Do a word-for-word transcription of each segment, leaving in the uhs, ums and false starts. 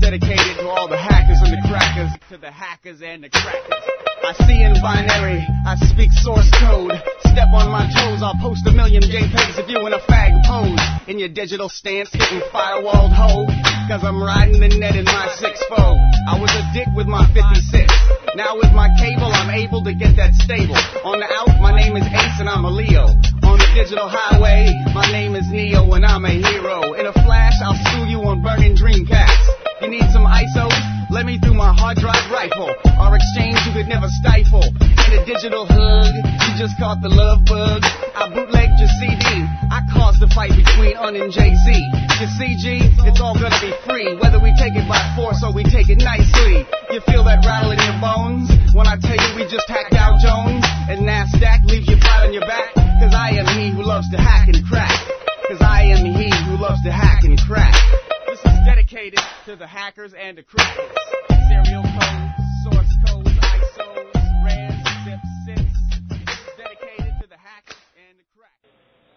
dedicated to all the hackers and the crackers. To the hackers and the crackers. I see in binary, I speak source code. Step on my toes, I'll post a million JPEGs of you in a fag pose. In your digital stance, getting firewalled hoe. Cause I'm riding the net in my six four. I was a dick with my fifty-six. Now with my cable, I'm able to get that stable. On the out, my name is Ace and I'm a Leo. On the digital highway, my name is Neo and I'm a hero. In a flash, I'll screw you on burning Dreamcast. You need some I S Os? Let me through my hard drive rifle. Our exchange you could never stifle. In a digital hug, you just caught the love bug. I bootlegged your C D. I caused the fight between Un and Jay-Z. Your C G, it's all gonna be free. Whether we take it by force or we take it nicely. You feel that rattle in your bones when I tell you we just hacked Dow Jones and NASDAQ leaves you flat on your back. Cause I am he who loves to hack and crack. Cause I am he who loves to hack and crack. This is dedicated to the hackers and the crackers. Serial codes, source codes, I S Os, RARs, zips, zips. This is dedicated to the hackers and the crackers.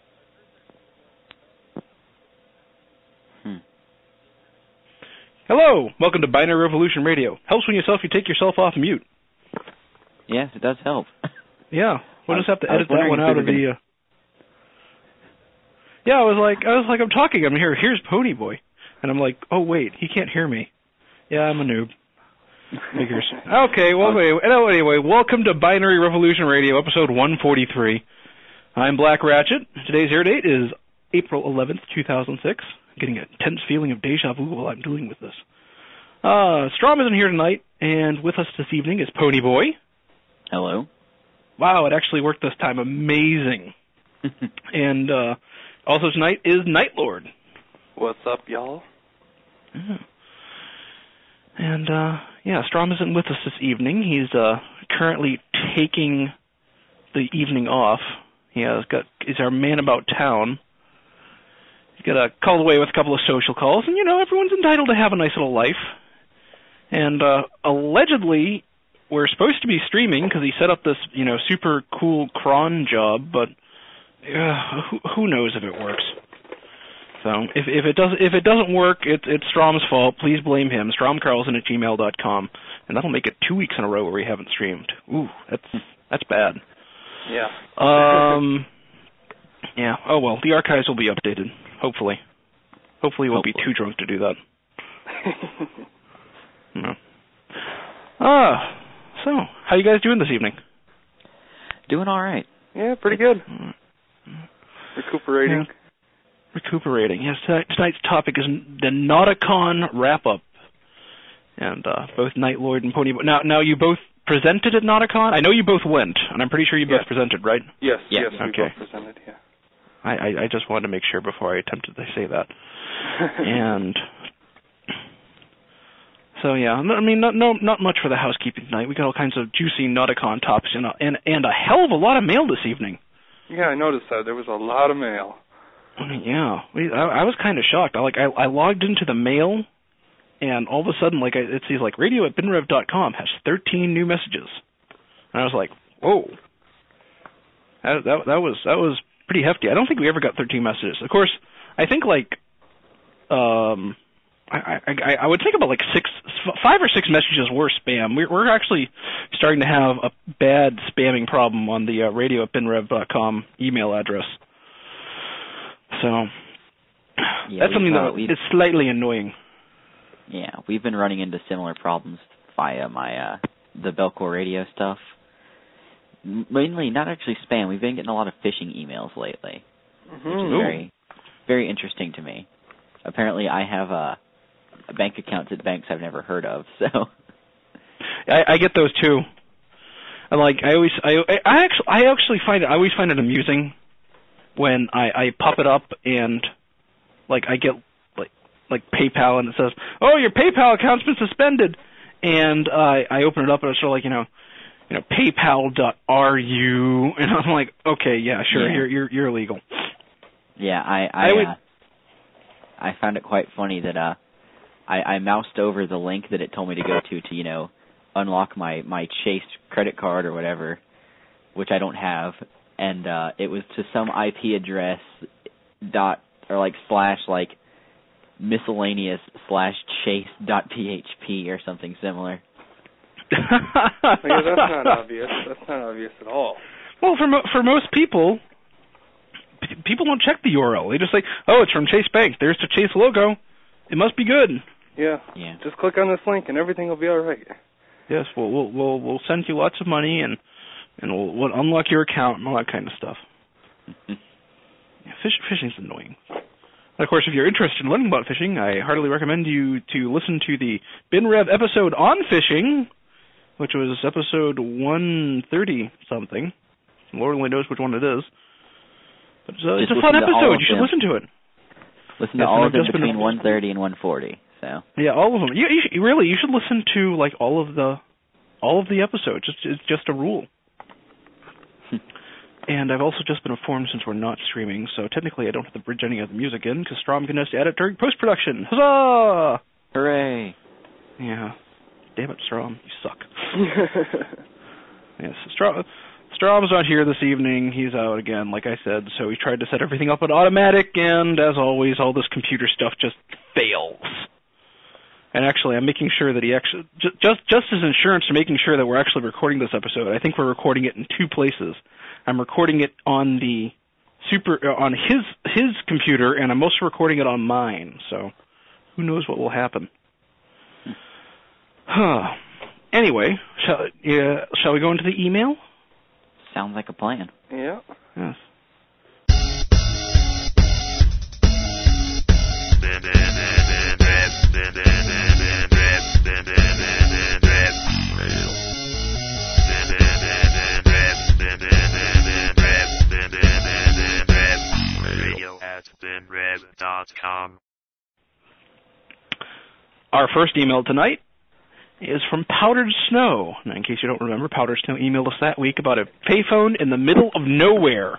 Hmm. Hello, welcome to Binary Revolution Radio. Helps when yourself you take yourself off mute. Yes, it does help. Yeah, we'll just have to edit that one out of gonna... the. Uh... Yeah, I was like, I was like, I'm talking. I'm here. Here's Ponyboy, and I'm like, oh wait, he can't hear me. Yeah, I'm a noob. Figures. Okay, well, anyway, anyway, welcome to Binary Revolution Radio, episode one forty-three. I'm Black Ratchet. Today's air date is April eleventh, two thousand six. I'm getting an intense feeling of deja vu while I'm dealing with this. Uh, Strom isn't here tonight, and with us this evening is Ponyboy. Hello. Wow, it actually worked this time. Amazing. And uh, also tonight is Nightlord. What's up, y'all? Yeah. And, uh, yeah, Strom isn't with us this evening. He's uh, currently taking the evening off. He has got, he's our man about town. He's got a call away with a couple of social calls, and, you know, everyone's entitled to have a nice little life. And uh, allegedly, we're supposed to be streaming because he set up this, you know, super cool cron job, but uh, who, who knows if it works. So if if it does if it doesn't work, it's it's Strom's fault. Please blame him. Stromcarlson at gmail dot com, and that'll make it two weeks in a row where we haven't streamed. Ooh, that's that's bad. Yeah. Um. Yeah. Oh well, the archives will be updated. Hopefully. Hopefully, we won't Hopefully. be too drunk to do that. No. Ah. So, how you guys doing this evening? Doing all right. Yeah, pretty good. Recuperating. Yeah. Recuperating. Yes, tonight, tonight's topic is the Nauticon wrap-up. And uh, both Nightlord and Ponyboy. Now, now, you both presented at Nauticon? I know you both went, and I'm pretty sure you Yes. both presented, right? Yes, Yeah. yes, we Okay. both presented, yeah. I, I, I just wanted to make sure before I attempted to say that. And so, yeah, I mean, not, no, not much for the housekeeping tonight. We got all kinds of juicy Nauticon tops and a, and, and a hell of a lot of mail this evening. Yeah, I noticed that. There was a lot of mail. I mean, yeah, we, I, I was kind of shocked. I like I, I logged into the mail, and all of a sudden, like I, it says like radio at binrev dot com has thirteen new messages, and I was like, whoa, that, that that was that was pretty hefty. I don't think we ever got thirteen messages. Of course, I think like um, I I, I would think about like six, five or six messages were spam. We're we're actually starting to have a bad spamming problem on the uh, radio at binrev dot com email address. So, Yeah, that's something uh, that is slightly annoying. Yeah, we've been running into similar problems via my uh, the Belcore radio stuff. M- Mainly, not actually spam. We've been getting a lot of phishing emails lately, Mm-hmm. which is very, very interesting to me. Apparently, I have uh, bank accounts at banks I've never heard of, so... I, I get those too. And like I always, I, I actually, I actually find it. I always find it amusing when I, I pop it up and like I get like like PayPal and it says, "Oh, your PayPal account's been suspended," and uh, I open it up and it's sort of like you know, you know, PayPal dot R U, and I'm like, okay, yeah, sure, Yeah. you're you're you're illegal. Yeah, I I, I would- uh, I found it quite funny that uh, I, I moused over the link that it told me to go to to you know unlock my my Chase credit card or whatever, which I don't have. And uh, it was to some I P address dot or like slash like miscellaneous slash chase dot p h p or something similar. Like, that's not obvious. That's not obvious at all. Well, for mo- for most people, p- people don't check the U R L. They just say, "Oh, it's from Chase Bank. There's the Chase logo. It must be good." Yeah. Yeah. Just click on this link and everything will be all right. Yes, we'll we'll we'll, we'll send you lots of money and and we'll, we'll unlock your account and all that kind of stuff. Yeah, fish, fishing's annoying. And of course, if you're interested in learning about fishing, I heartily recommend you to listen to the BinRev episode on fishing, which was episode one thirty something. Lord only knows which one it is. But it's a, it's a fun episode. You should them. listen to it. Listen yes, to all of them between between one thirty and one forty. So. Yeah, all of them. You, you should, really, you should listen to like all of the, all of the episodes. It's, it's just a rule. And I've also just been informed since we're not streaming, so technically I don't have to bridge any of the music in because Strom can just add it during post-production. Huzzah! Hooray! Yeah. Damn it, Strom, you suck. Yes, Strom. Strom's not here this evening. He's out again, like I said, so he tried to set everything up on automatic, and as always, all this computer stuff just fails. And actually, I'm making sure that he actually, just, just just as insurance to making sure that we're actually recording this episode, I think we're recording it in two places. I'm recording it on the super uh, on his his computer, and I'm also recording it on mine. So, who knows what will happen? Huh. Anyway, shall uh, shall we go into the email? Sounds like a plan. Yeah. Yes. Our first email tonight is from Powdered Snow. Now, in case you don't remember, Powdered Snow emailed us that week about a payphone in the middle of nowhere.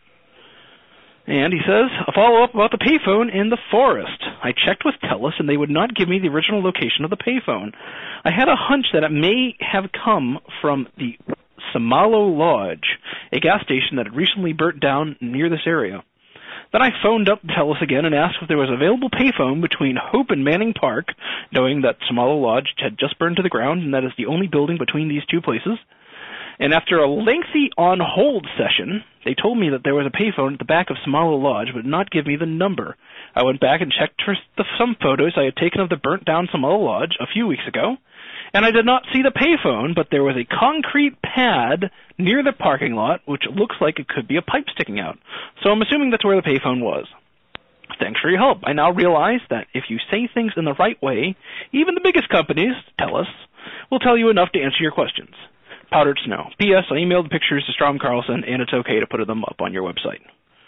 And he says, a follow-up about the payphone in the forest. I checked with TELUS, and they would not give me the original location of the payphone. I had a hunch that it may have come from the Samalo Lodge, a gas station that had recently burnt down near this area. Then I phoned up TELUS again and asked if there was an available payphone between Hope and Manning Park, knowing that Samalo Lodge had just burned to the ground and that is the only building between these two places. And after a lengthy on-hold session, they told me that there was a payphone at the back of Samalo Lodge, but did not give me the number. I went back and checked for the, some photos I had taken of the burnt-down Samalo Lodge a few weeks ago, and I did not see the payphone, but there was a concrete pad near the parking lot, which looks like it could be a pipe sticking out. So I'm assuming that's where the payphone was. Thanks for your help. I now realize that if you say things in the right way, even the biggest companies, TELUS, will tell you enough to answer your questions. Powdered Snow. P S. I emailed the pictures to Strom Carlson, and it's okay to put them up on your website.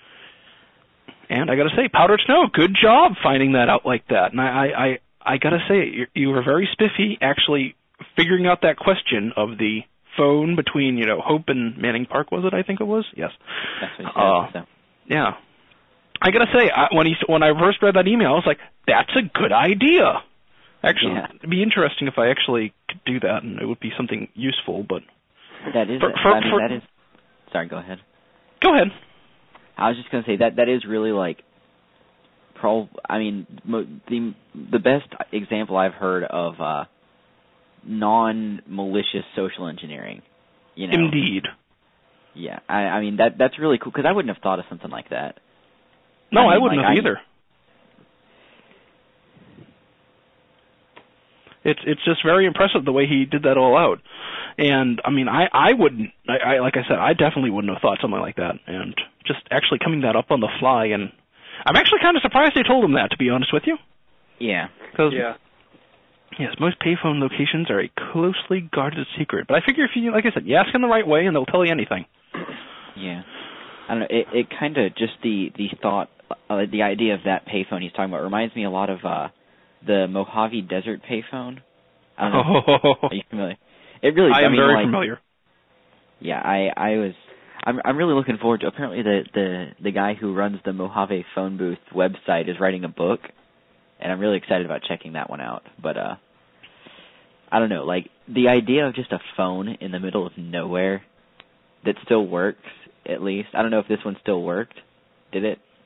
And I got to say, Powdered Snow, good job finding that out like that. And I, I, I, I got to say, you, you were very spiffy actually figuring out that question of the phone between, you know, Hope and Manning Park, was it? I think it was? Yes. That's what he said. Uh, so. Yeah. I got to say, I, when he when I first read that email, I was like, that's a good idea. Actually, yeah. It'd be interesting if I actually could do that, and it would be something useful, but... That is... For, a, for, I mean, for, that is... Sorry, go ahead. Go ahead. I was just going to say, that that is really, like... Pro, I mean, mo, the the best example I've heard of uh, non-malicious social engineering. You know? Indeed. Yeah, I, I mean, that that's really cool, because I wouldn't have thought of something like that. No, I, mean, I wouldn't like, have I, either. It's it's just very impressive the way he did that all out, and I mean I I wouldn't I, I like I said I definitely wouldn't have thought something like that, and just actually coming that up on the fly, and I'm actually kind of surprised they told him that, to be honest with you. Yeah. Because yeah. yes, most payphone locations are a closely guarded secret, but I figure if you like I said you ask in the right way and they'll tell you anything. Yeah. I don't know. It it kind of just the the thought uh, the idea of that payphone he's talking about reminds me a lot of. uh The Mojave Desert payphone. I don't know. Oh. Are you familiar? It really. I I am mean, very like, familiar. Yeah, I I was. I'm I'm really looking forward to. Apparently, the the the guy who runs the Mojave phone booth website is writing a book, and I'm really excited about checking that one out. But uh, I don't know. Like the idea of just a phone in the middle of nowhere that still works. At least I don't know if this one still worked. Did it?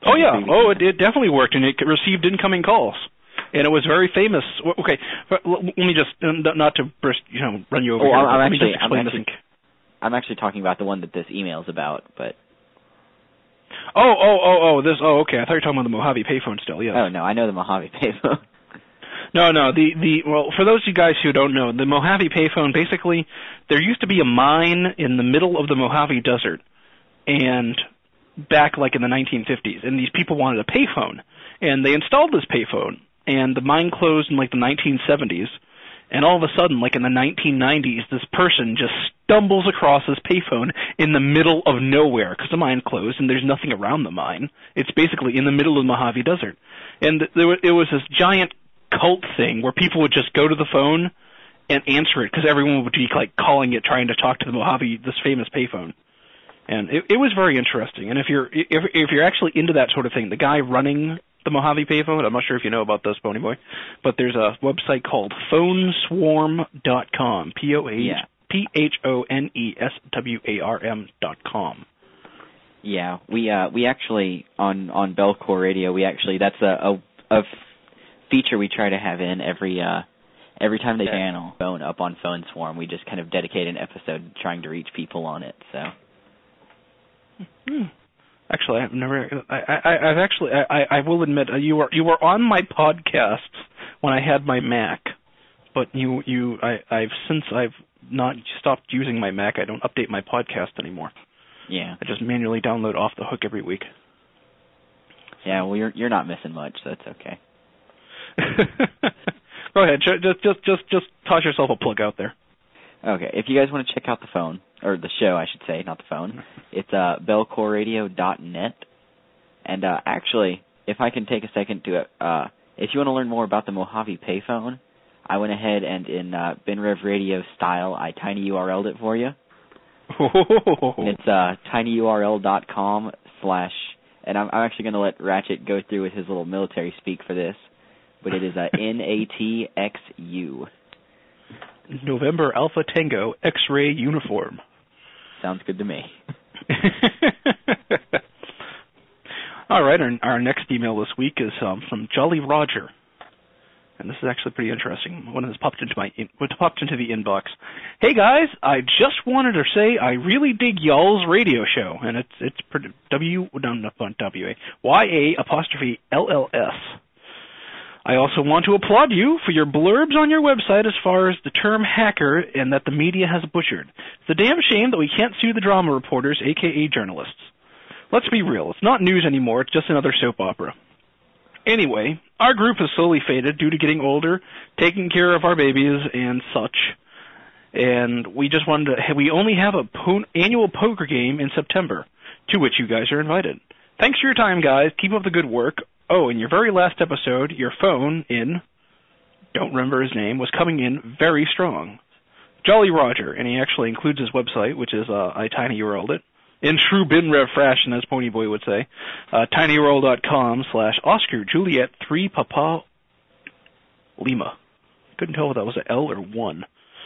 Oh, yeah. Oh, it, it definitely worked, and it received incoming calls. And it was very famous. Okay, let me just, not to burst, you know, run you over oh, here. I'm, let me actually, just explain I'm, actually, this. I'm actually talking about the one that this email's about, but... Oh, oh, oh, oh, this, oh, okay. I thought you were talking about the Mojave payphone still, yes. Oh, no, I know the Mojave payphone. No, no, the, the, well, for those of you guys who don't know, the Mojave payphone, basically, there used to be a mine in the middle of the Mojave Desert, and back, like, in the nineteen fifties, and these people wanted a payphone, and they installed this payphone, and the mine closed in, like, the nineteen seventies, and all of a sudden, like in the nineteen nineties, this person just stumbles across this payphone in the middle of nowhere because the mine closed and there's nothing around the mine. It's basically in the middle of the Mojave Desert. And there was, it was this giant cult thing where people would just go to the phone and answer it because everyone would be like calling it, trying to talk to the Mojave, this famous payphone. And it, it was very interesting. And if you're if if you're actually into that sort of thing, the guy running the Mojave payphone, I'm not sure if you know about this, Ponyboy, but there's a website called phone swarm dot com, P O H O N E S W A R M dot com. Yeah, we uh we actually on on Bellcore Radio, we actually that's a a, a feature we try to have in every uh every time they channel phone up on Phone Swarm. We just kind of dedicate an episode trying to reach people on it. So. Hmm. Actually, I've never. I, I, I've actually. I, I will admit, uh, you were you were on my podcasts when I had my Mac, but you you I, I've since I've not stopped using my Mac. I don't update my podcast anymore. Yeah. I just manually download Off the Hook every week. Yeah. Well, you're you're not missing much, so that's okay. Go ahead. Just just just just toss yourself a plug out there. Okay, if you guys want to check out the phone, or the show, I should say, not the phone, it's uh, bellcore radio dot net. And uh, actually, if I can take a second to, uh, if you want to learn more about the Mojave payphone, I went ahead and in uh, BenRev Radio style, I tinyurl'd it for you. And it's uh, tinyurl dot com slash, and I'm, I'm actually going to let Ratchet go through with his little military speak for this, but it is uh, N A T X U. November Alpha Tango X-Ray Uniform. Sounds good to me. All right, our, our next email this week is um, from Jolly Roger, and this is actually pretty interesting. One of this popped into my in, popped into the inbox. Hey guys, I just wanted to say I really dig y'all's radio show, and it's it's W no not W A Y A apostrophe L L S. I also want to applaud you for your blurbs on your website as far as the term hacker and that the media has butchered. It's a damn shame that we can't sue the drama reporters, a k a journalists. Let's be real, it's not news anymore, it's just another soap opera. Anyway, our group has slowly faded due to getting older, taking care of our babies and such. And we just wanted to, we only have a po- annual poker game in September, to which you guys are invited. Thanks for your time, guys. Keep up the good work. Oh, in your very last episode, your phone in, don't remember his name, was coming in very strong. Jolly Roger, and he actually includes his website, which is, uh, I tinyurl'd it, in true BenRev fashion, as Ponyboy would say, uh, tinyurl dot com slash Oscar Juliet three Papa Lima. Couldn't tell if that was an L or one.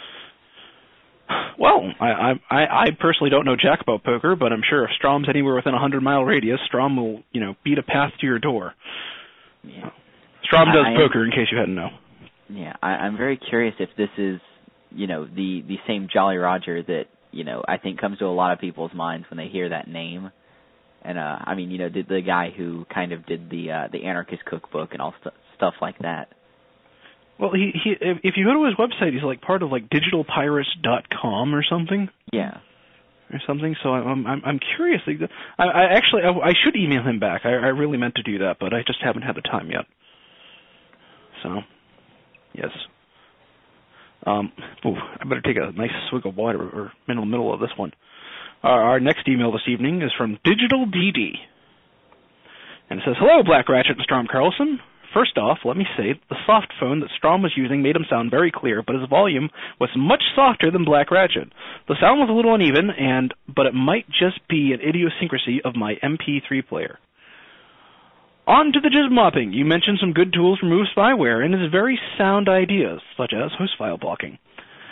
Well, I, I I personally don't know jack about poker, but I'm sure if Strom's anywhere within a hundred mile radius, Strom will, you know, beat a path to your door. Yeah. Strom does I, poker, in case you hadn't known. Yeah, I, I'm very curious if this is, you know, the the same Jolly Roger that, you know, I think comes to a lot of people's minds when they hear that name. And uh, I mean, you know, the, the guy who kind of did the uh, the Anarchist Cookbook and all st- stuff like that. Well, he, he if you go to his website, he's like part of like digital pirates dot com or something. Yeah. Or something. So I'm I'm I'm curious. I, I actually I, I should email him back. I, I really meant to do that, but I just haven't had the time yet. So, yes. Um, ooh, I better take a nice swig of water or in the middle of this one. Our, our next email this evening is from Digital D D, and it says, "Hello, Black Ratchet and Strom Carlson. First off, let me say the soft phone that Strom was using made him sound very clear, but his volume was much softer than Black Ratchet. The sound was a little uneven, and but it might just be an idiosyncrasy of my M P three player. On to the jizz mopping. You mentioned some good tools to remove spyware and his very sound ideas, such as host file blocking.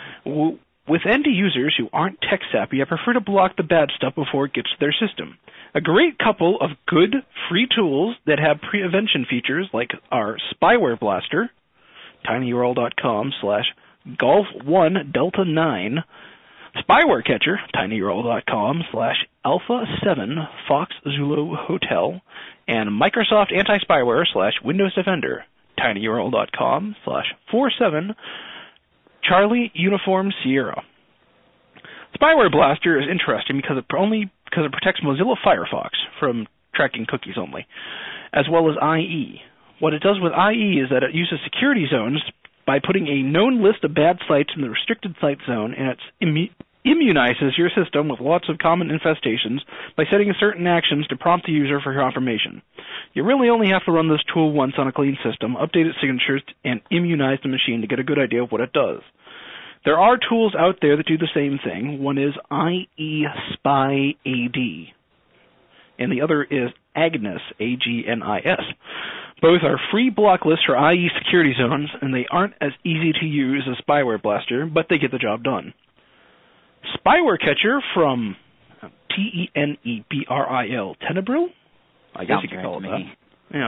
With end users who aren't tech savvy, I prefer to block the bad stuff before it gets to their system. A great couple of good free tools that have prevention features like our Spyware Blaster, tinyurl.com slash golf one delta nine, Spyware Catcher, tinyurl.com slash alpha seven fox zulu hotel, and Microsoft Anti-Spyware slash Windows Defender, tinyurl.com slash four seven Charlie Uniform Sierra. Spyware Blaster is interesting because it only because it protects Mozilla Firefox from tracking cookies only, as well as I E. What it does with I E is that it uses security zones by putting a known list of bad sites in the restricted site zone, and it immu- immunizes your system with lots of common infestations by setting certain actions to prompt the user for confirmation. You really only have to run this tool once on a clean system, update its signatures, and immunize the machine to get a good idea of what it does. There are tools out there that do the same thing. One is I E Spy A D, and the other is Agnes, A G N I S. Both are free block lists for I E security zones, and they aren't as easy to use as Spyware Blaster, but they get the job done. Spyware Catcher from T E N E B R I L, Tenebril? I guess you could call it that. Yeah.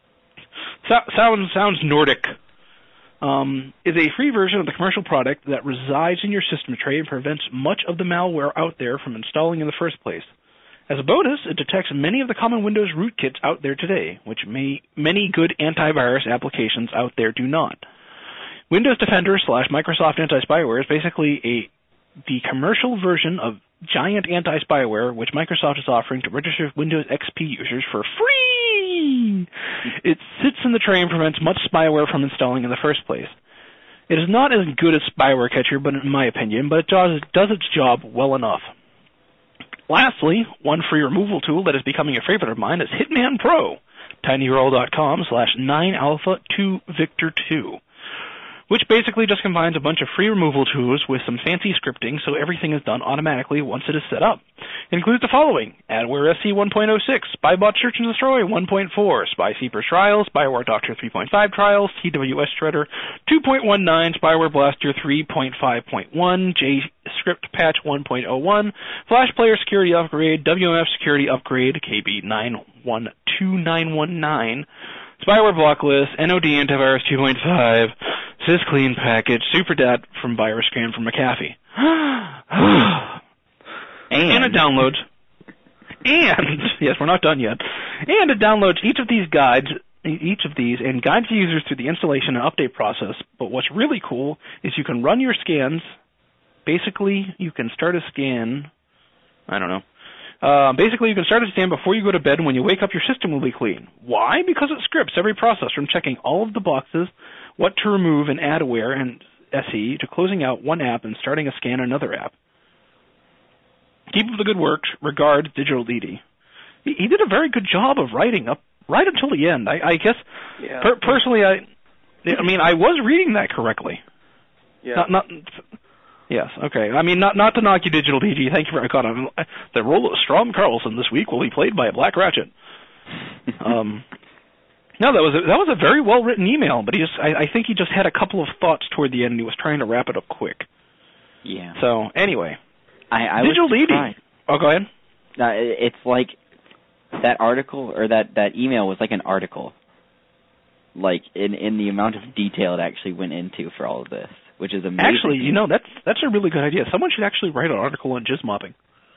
So, sounds, sounds Nordic. Um, is a free version of the commercial product that resides in your system tray and prevents much of the malware out there from installing in the first place. As a bonus, it detects many of the common Windows rootkits out there today, which may, many good antivirus applications out there do not. Windows Defender slash Microsoft Anti-Spyware is basically a the commercial version of giant anti-spyware, which Microsoft is offering to registered Windows X P users for free. It sits in the tray and prevents much spyware from installing in the first place. It is not as good as Spyware Catcher, but in my opinion, but it does, does its job well enough. Lastly, one free removal tool that is becoming a favorite of mine is Hitman Pro, tinyurl.com slash 9alpha2victor2, which basically just combines a bunch of free removal tools with some fancy scripting so everything is done automatically once it is set up. It includes the following: Adware S C one point oh six, Spybot Search and Destroy one point four, SpySeeper Trials, Spyware Doctor three point five Trials, T W S Shredder two point nineteen, Spyware Blaster three point five point one, JScript Patch one point oh one, Flash Player Security Upgrade, W M F Security Upgrade, K B nine one two nine one nine, Spyware Blocklist, N O D Antivirus two point five, SysClean Package, SuperDat from VirusScan from McAfee. and, and it downloads. And, yes, we're not done yet. And it downloads each of these guides, each of these, and guides the users through the installation and update process. But what's really cool is you can run your scans. Basically, you can start a scan, I don't know. Uh, basically, you can start a scan before you go to bed, and when you wake up, your system will be clean. Why? Because it scripts every process from checking all of the boxes, what to remove in Adware and S E, to closing out one app and starting a scan on another app. Keep up the good work. Regards, Digital D D. He, he did a very good job of writing up right until the end. I, I guess, yeah. per, personally, I, I mean, I was reading that correctly. Yeah. Not, not. Yes, okay. I mean, not not to knock you, Digital D D. Thank you for God. I'm, the role of Strom Carlson this week will be played by a Black Ratchet. um, no, that was a, that was a very well written email, but he just I, I think he just had a couple of thoughts toward the end, and he was trying to wrap it up quick. Yeah. So anyway, I, I Digital was D D. Oh, go ahead. No, it's like that article or that, that email was like an article, like in in the amount of detail it actually went into for all of this, which is amazing. Actually, you know, that's that's a really good idea. Someone should actually write an article on jizz mopping.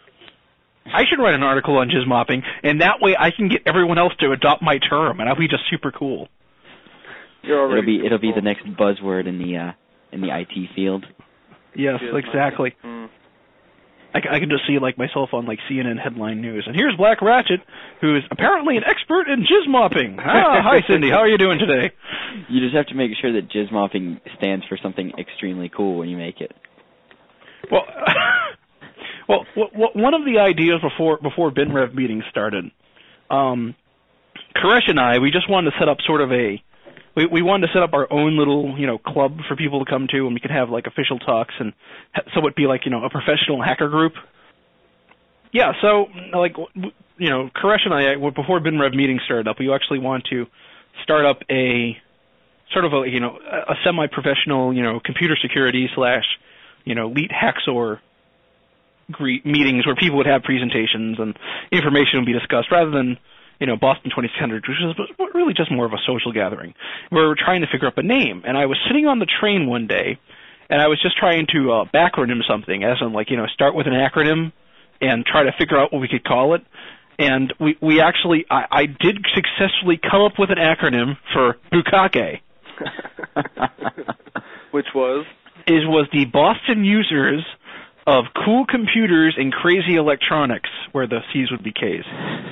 I should write an article on jizz mopping, and that way I can get everyone else to adopt my term, and I'll be just super cool. You're it'll be it'll cool. be the next buzzword in the uh, in the I T field. Yes, Jizz exactly. Mm. I, I can just see like myself on like C N N headline news, and here's Black Ratchet, who is apparently an expert in jizz mopping. Ah, hi Cindy, how are you doing today? You just have to make sure that jizz mopping stands for something extremely cool when you make it. Well, well, w- w- one of the ideas before before BinRev meetings started, um, Koresh and I, we just wanted to set up sort of a, we we wanted to set up our own little, you know, club for people to come to, and we could have like official talks, and so it'd be like, you know, a professional hacker group. Yeah, so like, you know, Koresh and I, before BinRev meetings started up, we actually want to start up a sort of a, you know, a semi-professional, you know, computer security slash, you know, Elite Hacksaw greet meetings where people would have presentations and information would be discussed, rather than, you know, Boston twenty-six hundred, which was really just more of a social gathering. We were trying to figure up a name, and I was sitting on the train one day, and I was just trying to uh, backronym something, as in, like, you know, start with an acronym and try to figure out what we could call it. And we, we actually, I, I did successfully come up with an acronym for Bukake. Which was? It was the Boston Users of Cool Computers and Crazy Electronics, where the C's would be K's.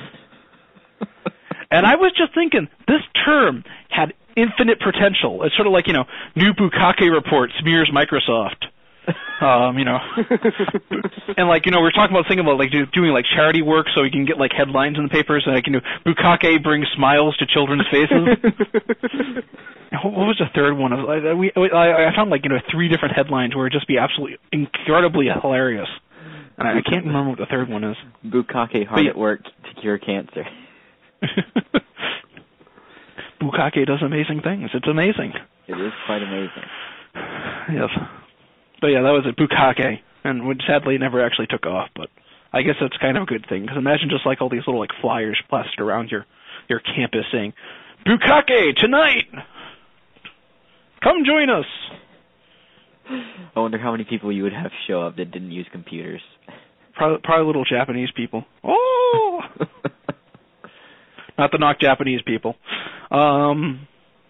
And I was just thinking, this term had infinite potential. It's sort of like, you know, new Bukake report smears Microsoft. Um, you know, and like, you know, we're talking about thinking about like do, doing like charity work so we can get like headlines in the papers, and like, you know, Bukake brings smiles to children's faces. What was the third one? I, we, I, I found like, you know, three different headlines where it'd just be absolutely incredibly hilarious, and I, I can't remember what the third one is. Bukake hard at work to cure cancer. Bukake does amazing things. It's amazing. It is quite amazing. Yes. But yeah, that was at Bukake, and which sadly never actually took off, but I guess that's kind of a good thing, because imagine just like all these little like flyers plastered around your, your campus saying, Bukake tonight! Come join us! I wonder how many people you would have show up that didn't use computers. Probably, probably little Japanese people. Oh! Not to knock Japanese people. Um...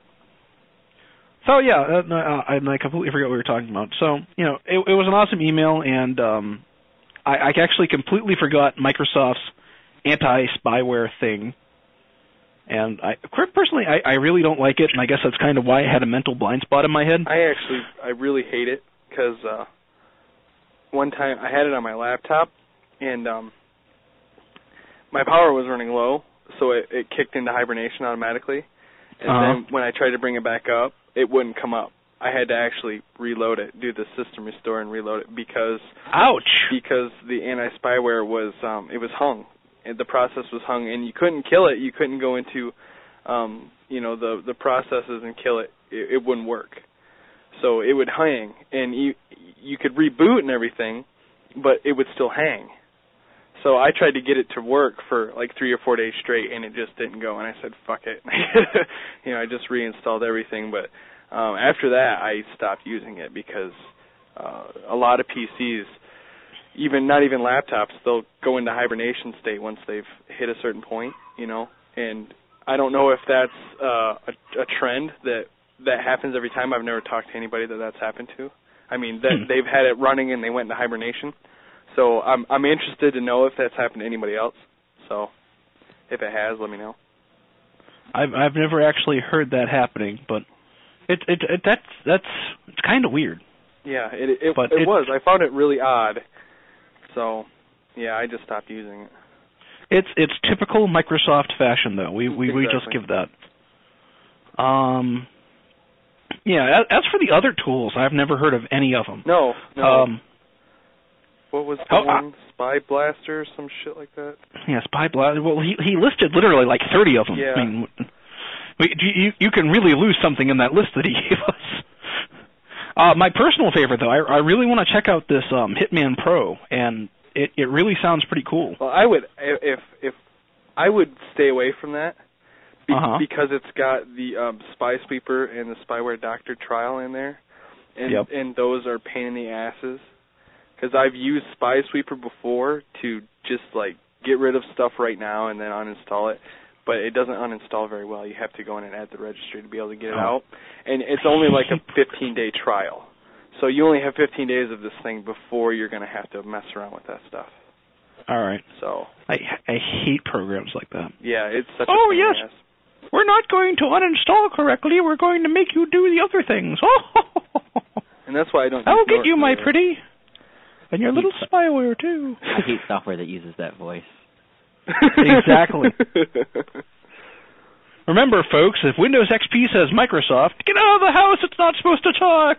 So yeah, uh, I, I completely forgot what we were talking about. So, you know, it, it was an awesome email, and um, I, I actually completely forgot Microsoft's anti-spyware thing. And I, personally, I, I really don't like it, and I guess that's kind of why I had a mental blind spot in my head. I actually, I really hate it, because uh, one time I had it on my laptop, and um, my power was running low, so it, it kicked into hibernation automatically. And uh-huh. then when I tried to bring it back up, it wouldn't come up. I had to actually reload it, do the system restore and reload it because ouch because the anti-spyware was um, it was hung, and the process was hung, and you couldn't kill it. You couldn't go into um, you know the the processes and kill it. it. It wouldn't work. So it would hang, and you you could reboot and everything, but it would still hang. So I tried to get it to work for like three or four days straight, and it just didn't go. And I said, "Fuck it," you know. I just reinstalled everything. But um, after that, I stopped using it because uh, a lot of P Cs, even not even laptops, they'll go into hibernation state once they've hit a certain point, you know. And I don't know if that's uh, a, a trend that that happens every time. I've never talked to anybody that that's happened to. I mean, that they've had it running and they went into hibernation. So I'm I'm interested to know if that's happened to anybody else. So if it has, let me know. I've I've never actually heard that happening, but it it, it that's that's it's kind of weird. Yeah, it it, but it it was. I found it really odd. So yeah, I just stopped using it. It's it's typical Microsoft fashion, though. We we, exactly. we just give that. Um. Yeah. As for the other tools, I've never heard of any of them. No. No. Um. What was the oh, one? Uh, Spy Blaster or some shit like that? Yeah, Spy Blaster. Well, he he listed literally like thirty of them. Yeah. I mean, we, you you can really lose something in that list that he gave us. Uh, my personal favorite, though, I I really want to check out this um, Hitman Pro, and it it really sounds pretty cool. Well, I would if if I would stay away from that be, uh-huh. because it's got the um, Spy Sweeper and the Spyware Doctor trial in there, and yep. and those are pain in the asses. Because I've used Spy Sweeper before to just, like, get rid of stuff right now and then uninstall it. But it doesn't uninstall very well. You have to go in and add the registry to be able to get it oh. out. And it's only like a fifteen-day trial. So you only have fifteen days of this thing before you're going to have to mess around with that stuff. All right. So I I hate programs like that. Yeah, it's such a oh, pain yes. in the ass. We're not going to uninstall correctly. We're going to make you do the other things. And that's why I don't I'll use get you, my Norton. pretty. And your little spyware, too. I hate software that uses that voice. Exactly. Remember, folks, if Windows X P says Microsoft, get out of the house, it's not supposed to talk.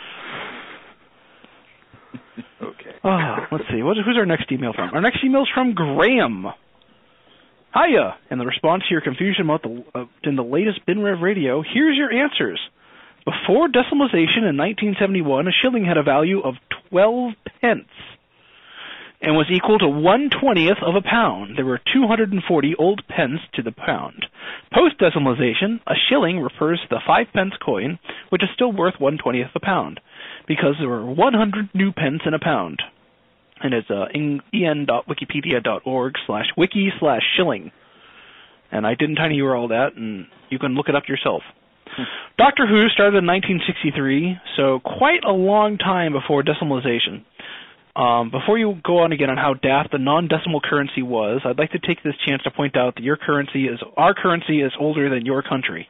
Okay. Oh, let's see. What, who's our next email from? Our next email is from Graham. Hiya. In the response to your confusion about the uh, in the latest BinRev radio, here's your answers. Before decimalization in nineteen seventy-one, a shilling had a value of twelve pence. and was equal to one twentieth of a pound. There were two hundred forty old pence to the pound. Post-decimalization, a shilling refers to the five-pence coin, which is still worth one twentieth of a pound, because there were one hundred new pence in a pound. And it's uh, en.wikipedia.org slash wiki slash shilling. And I didn't tiny U R L that, and you can look it up yourself. Hmm. Doctor Who started in nineteen sixty-three, so quite a long time before decimalization. Um, before you go on again on how daft the non-decimal currency was, I'd like to take this chance to point out that your currency is our currency is older than your country.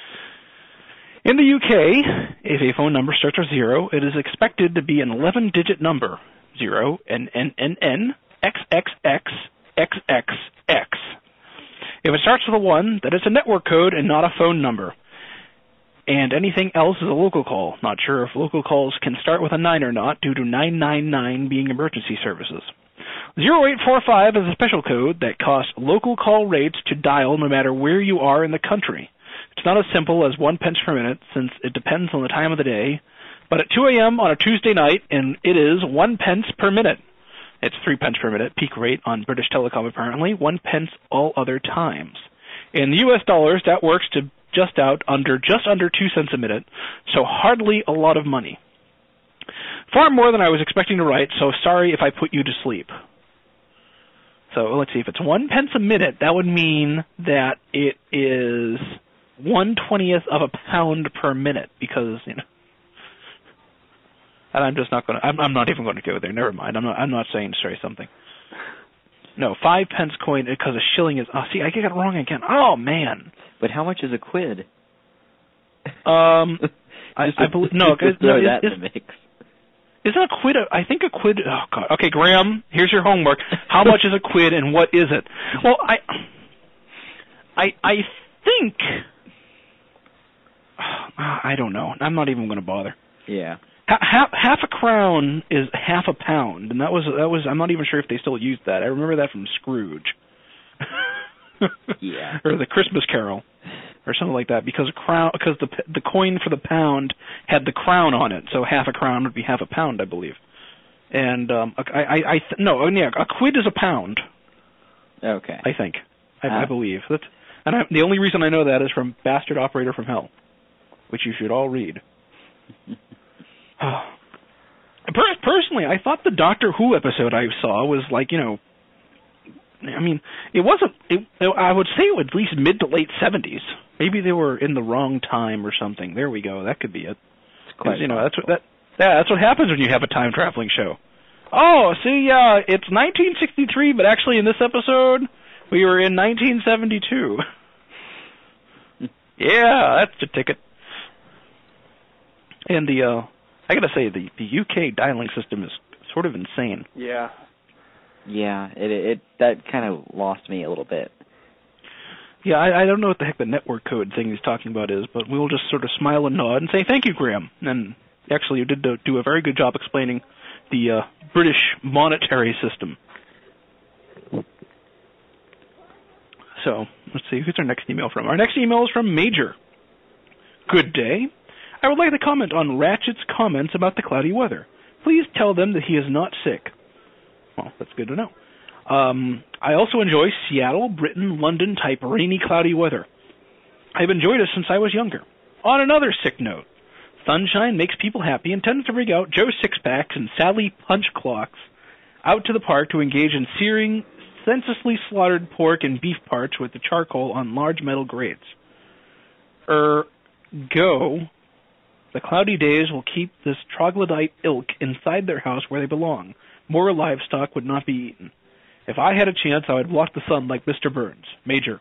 In the U K, if a phone number starts with zero, it is expected to be an eleven-digit number. Zero, N, N, N, N, X, X, X, X, X, X. If it starts with a one, then it's a network code and not a phone number. And anything else is a local call. Not sure if local calls can start with a nine or not, due to nine nine nine being emergency services. zero eight four five is a special code that costs local call rates to dial no matter where you are in the country. It's not as simple as one pence per minute, since it depends on the time of the day. But at two a.m. on a Tuesday night, and it is one pence per minute. It's three pence per minute, peak rate on British Telecom apparently, one pence all other times. In U S dollars, that works to just out under just under two cents a minute, so hardly a lot of money. Far more than I was expecting to write, so sorry if I put you to sleep. So let's see, if it's one pence a minute, that would mean that it is one twentieth of a pound per minute, because, you know. And I'm just not going to, I'm, I'm not even going to go there. Never mind. I'm not, I'm not saying to say something. No, five pence coin, because a shilling is, oh, see, I get it wrong again. Oh, man. But how much is a quid? Um, I, I believe, no, just no, throw is, that is, in the mix. Isn't a quid, a, I think a quid, oh, God. Okay, Graham, here's your homework. How much is a quid and what is it? Well, I, I, I think, I don't know. I'm not even going to bother. Yeah. Half, half a crown is half a pound, and that was that was. I'm not even sure if they still use that. I remember that from Scrooge, yeah, or the Christmas Carol, or something like that. Because a crown, because the the coin for the pound had the crown on it, so half a crown would be half a pound, I believe. And um, I, I, I th- no, yeah, a quid is a pound. Okay, I think, I, uh, I believe that's, and I, the only reason I know that is from Bastard Operator from Hell, which you should all read. Personally, I thought the Doctor Who episode I saw was like, you know, I mean, it wasn't, it, I would say it was at least mid to late seventies. Maybe they were in the wrong time or something. There we go. That could be it. It's quite you know, that's what, that, yeah, that's what happens when you have a time-traveling show. Oh, see, uh, it's nineteen sixty-three, but actually in this episode, we were in nineteen seventy-two. Yeah, that's the ticket. And the, uh, I gotta say, the, the U K dialing system is sort of insane. Yeah. Yeah, it it that kind of lost me a little bit. Yeah, I, I don't know what the heck the network code thing he's talking about is, but we'll just sort of smile and nod and say, thank you, Graham. And actually, you did do, do a very good job explaining the uh, British monetary system. So, let's see, who's our next email from? Our next email is from Major. Good day. I would like to comment on Ratchet's comments about the cloudy weather. Please tell them that he is not sick. Well, that's good to know. Um, I also enjoy Seattle, Britain, London type rainy, cloudy weather. I've enjoyed it since I was younger. On another sick note, sunshine makes people happy and tends to bring out Joe Sixpacks and Sally Punch Clocks out to the park to engage in searing, senselessly slaughtered pork and beef parts with the charcoal on large metal grates. Er, go... The cloudy days will keep this troglodyte ilk inside their house where they belong. More livestock would not be eaten. If I had a chance, I would block the sun like Mister Burns. Major.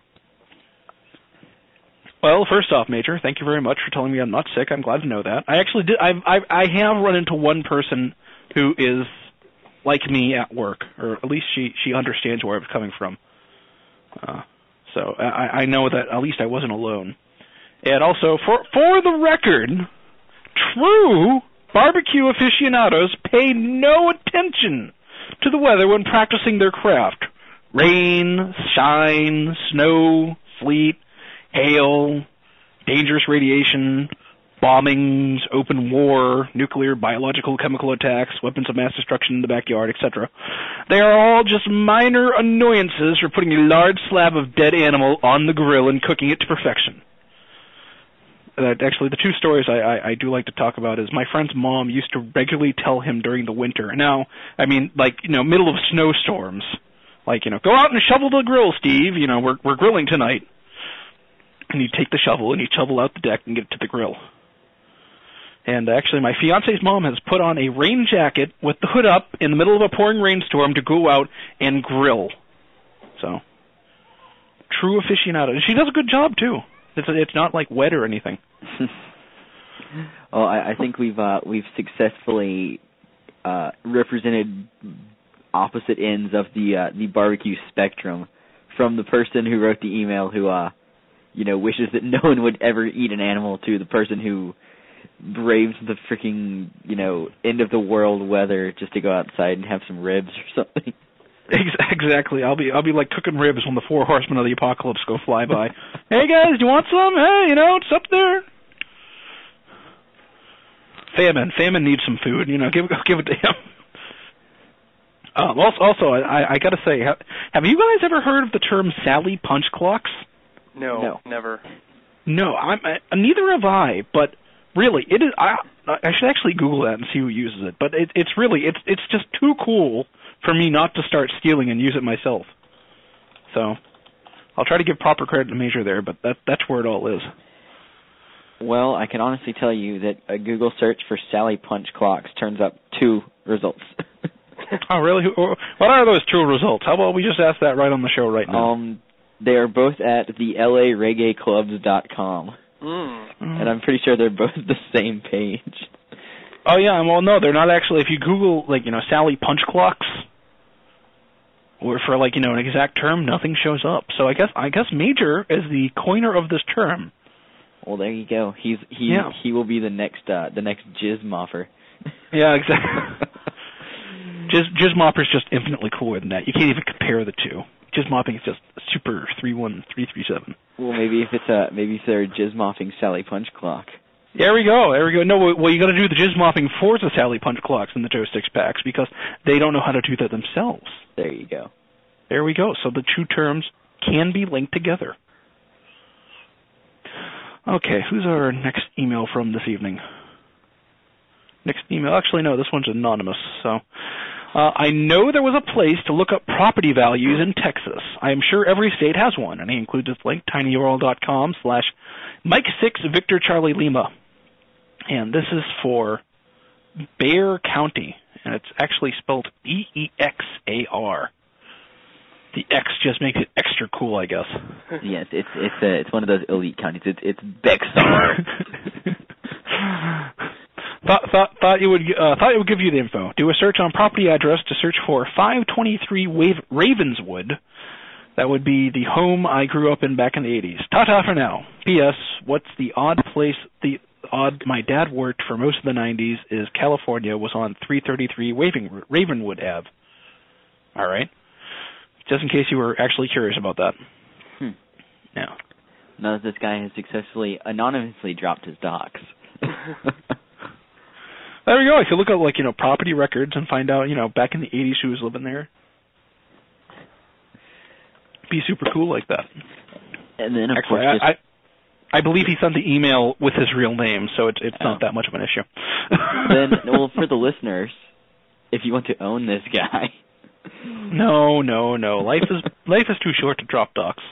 Well, first off, Major, thank you very much for telling me I'm not sick. I'm glad to know that. I actually did. I've, I've, I have run into one person who is like me at work, or at least she, she understands where I was coming from. Uh, so I, I know that at least I wasn't alone. And also, for for the record... True barbecue aficionados pay no attention to the weather when practicing their craft. Rain, shine, snow, sleet, hail, dangerous radiation, bombings, open war, nuclear, biological, chemical attacks, weapons of mass destruction in the backyard, et cetera. They are all just minor annoyances for putting a large slab of dead animal on the grill and cooking it to perfection. Uh, actually, the two stories I, I, I do like to talk about is my friend's mom used to regularly tell him during the winter. Now, I mean, like, you know, middle of snowstorms. Like, you know, go out and shovel the grill, Steve. You know, we're we're grilling tonight. And you take the shovel and you shovel out the deck and get it to the grill. And actually, my fiance's mom has put on a rain jacket with the hood up in the middle of a pouring rainstorm to go out and grill. So, true aficionado. And she does a good job, too. It's it's not like wet or anything. Well, I, I think we've uh, we've successfully uh, represented opposite ends of the uh, the barbecue spectrum, from the person who wrote the email who uh, you know wishes that no one would ever eat an animal to the person who braves the freaking you know end of the world weather just to go outside and have some ribs or something. Exactly. I'll be I'll be like cooking ribs when the four horsemen of the apocalypse go fly by. Hey guys, do you want some? Hey, you know, it's up there. Famine. Famine needs some food. You know, give give it to him. Um, also, also, I I gotta say, have, have you guys ever heard of the term Sally punch clocks? No, no. never. No, I'm I, neither have I. But really, it is. I I should actually Google that and see who uses it. But it, it's really it's it's just too cool for me not to start stealing and use it myself. So I'll try to give proper credit to Major there, but that that's where it all is. Well, I can honestly tell you that a Google search for Sally punch clocks turns up two results. Oh, really? What are those two results? How about we just ask that right on the show right now? Um, they are both at the L A reggae clubs dot com. Mm. And I'm pretty sure they're both the same page. Oh, yeah, well, no, they're not actually. If you Google, like, you know, Sally punch clocks, or for, like, you know, an exact term, nothing shows up. So I guess I guess Major is the coiner of this term. Well, there you go. He's he yeah. he will be the next uh, the next jizz mopper. Yeah, exactly. Jizz, jizz mopper is just infinitely cooler than that. You can't even compare the two. Jizz mopping is just super three one three three seven. Well, maybe if it's a maybe if they're jizz mopping Sally punch clock. There we go. There we go. No, well, you got to do the jizz mopping for the Sally punch clocks and the Joe Six Packs because they don't know how to do that themselves. There you go. There we go. So the two terms can be linked together. Okay, who's our next email from this evening? Next email. Actually, no, this one's anonymous. So, uh, I know there was a place to look up property values in Texas. I am sure every state has one, and he includes this link, tinyurl.com slash Mike six Victor Charlie Lima. And this is for Bexar County, and it's actually spelled B E X A R. The X just makes it extra cool, I guess. Yes, it's it's uh, it's one of those elite counties. It's it's Bexar. thought thought thought you would uh, thought it would give you the info. Do a search on property address to search for five twenty-three Wave- Ravenswood. That would be the home I grew up in back in the eighties. Ta-ta for now. P S. What's the odd place? The odd my dad worked for most of the nineties is California was on three thirty-three Waving, Ravenwood Avenue. All right. Just in case you were actually curious about that. Hmm. Yeah. Now that this guy has successfully anonymously dropped his docs. There we go. I could look at, like, you know, property records and find out, you know, back in the eighties who was living there. Be super cool like that. And then, of Actually, course, I, I I believe he sent the email with his real name, so it's it's oh. not that much of an issue. Then, well, for the listeners, if you want to own this guy. No, no, no. Life is life is too short to drop docs.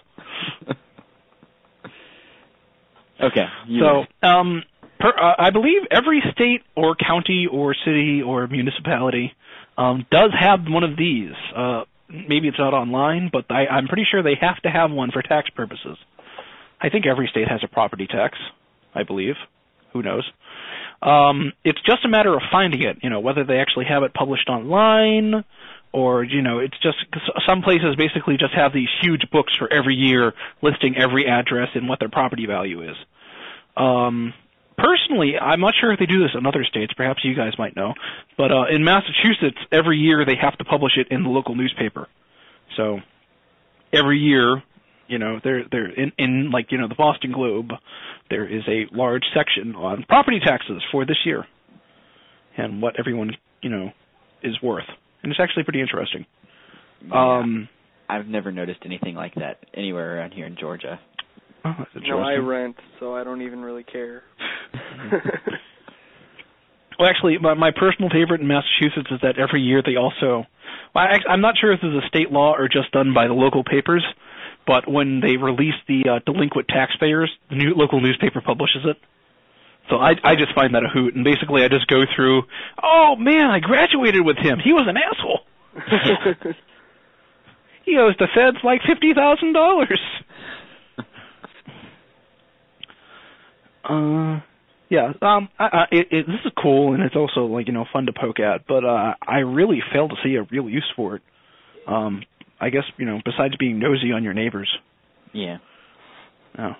Okay. So, um, per, uh, I believe every state or county or city or municipality um, does have one of these. Uh, maybe it's not online, but I, I'm pretty sure they have to have one for tax purposes. I think every state has a property tax, I believe. Who knows? Um, it's just a matter of finding it, you know, whether they actually have it published online or, you know, it's just some places basically just have these huge books for every year listing every address and what their property value is. Um, personally, I'm not sure if they do this in other states. Perhaps you guys might know. But uh, in Massachusetts, every year they have to publish it in the local newspaper. So every year, you know, they're they're in, in like, you know, the Boston Globe, there is a large section on property taxes for this year and what everyone, you know, is worth. And it's actually pretty interesting. Yeah, um, I've never noticed anything like that anywhere around here in Georgia. Oh, that's interesting. No, I rent, so I don't even really care. Well, actually, my, my personal favorite in Massachusetts is that every year they also, well, I, I'm not sure if this is a state law or just done by the local papers, but when they release the uh, delinquent taxpayers, the new local newspaper publishes it. So I, I just find that a hoot, and basically I just go through, oh, man, I graduated with him. He was an asshole. He owes the feds like fifty thousand dollars. Uh... Yeah, um, I, I, it, it, this is cool, and it's also, like, you know, fun to poke at, but uh, I really fail to see a real use for it. Um, I guess, you know, besides being nosy on your neighbors. Yeah. Oh.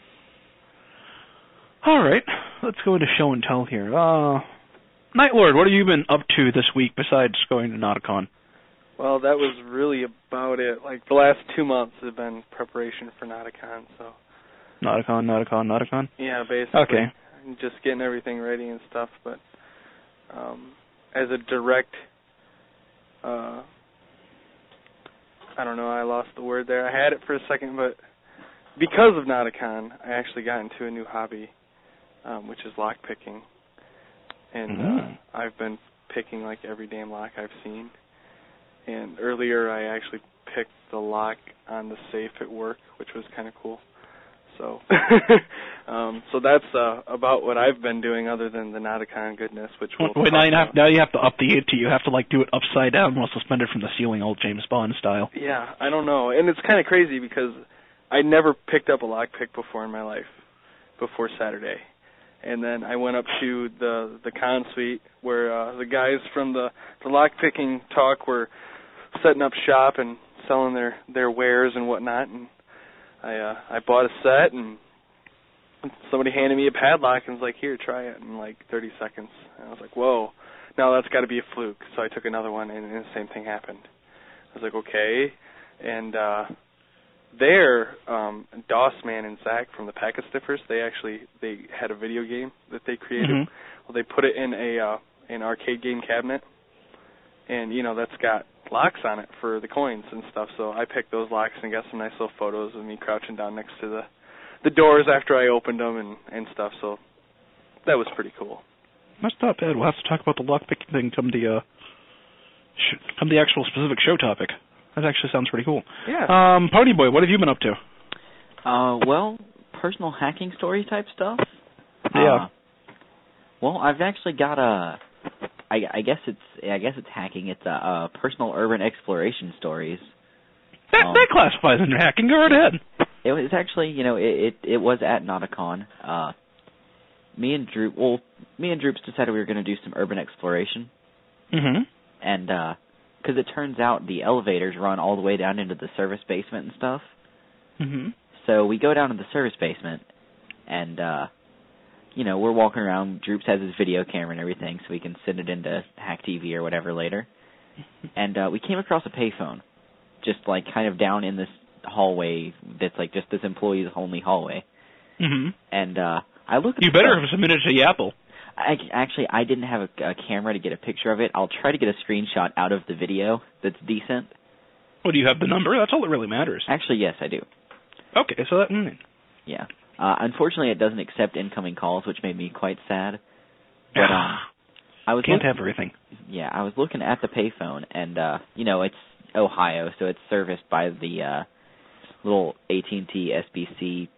All right, let's go into show and tell here. Uh, Night Lord, what have you been up to this week besides going to Nauticon? Well, that was really about it. Like, the last two months have been preparation for Nauticon, so... Nauticon, Nauticon, Nauticon? Yeah, basically. Okay. Just getting everything ready and stuff, but um, as a direct, uh, I don't know, I lost the word there. I had it for a second, but because of Nauticon, I actually got into a new hobby, um, which is lock picking, and mm-hmm. uh, I've been picking like every damn lock I've seen. And earlier, I actually picked the lock on the safe at work, which was kind of cool. So, um, so that's uh, about what I've been doing, other than the Nauticon goodness, which we'll Wait, now you talk have now you have to up the ante. You have to like do it upside down, while suspended from the ceiling, old James Bond style. Yeah, I don't know, and it's kind of crazy because I never picked up a lockpick before in my life, before Saturday, and then I went up to the the con suite where uh, the guys from the the lockpicking talk were setting up shop and selling their their wares and whatnot, and I uh, I bought a set, and somebody handed me a padlock and was like, here, try it in like thirty seconds. And I was like, whoa, now that's got to be a fluke. So I took another one, and, and the same thing happened. I was like, okay. And uh, there, um, Doss Man and Zach from the Packet Stiffers, they actually they had a video game that they created. Mm-hmm. Well, they put it in a uh, an arcade game cabinet, and, you know, that's got locks on it for the coins and stuff, so I picked those locks and got some nice little photos of me crouching down next to the the doors after I opened them and, and stuff, so that was pretty cool. That's not bad. We'll have to talk about the lockpicking thing come the, uh, sh- come the actual specific show topic. That actually sounds pretty cool. Yeah. Um, Pony Boy, what have you been up to? Uh, well, personal hacking story type stuff. Yeah. Uh, well, I've actually got a... I, I guess it's I guess it's hacking. It's a, uh personal urban exploration stories. That, um, that classifies under hacking. Go right ahead. It was actually, you know, it it, it was at Nauticon. Uh, me and Droop, well, me and Droops decided we were going to do some urban exploration. Mm-hmm. And because uh, it turns out the elevators run all the way down into the service basement and stuff. Mm-hmm. So we go down to the service basement, and uh, you know, we're walking around. Droops has his video camera and everything, so we can send it into Hack T V or whatever later. And uh, we came across a payphone, just like kind of down in this hallway that's like just this employee's only hallway. Mm-hmm. And uh, I look at You the better phone. have submitted to Yapple. I, actually, I didn't have a, a camera to get a picture of it. I'll try to get a screenshot out of the video that's decent. Well, do you have the number? That's all that really matters. Actually, yes, I do. Okay, so that... Mm. Yeah. Uh, unfortunately, it doesn't accept incoming calls, which made me quite sad. But um, I was Can't look- have everything. Yeah, I was looking at the payphone, and uh, you know, it's Ohio, so it's serviced by the uh, little A T and T S B C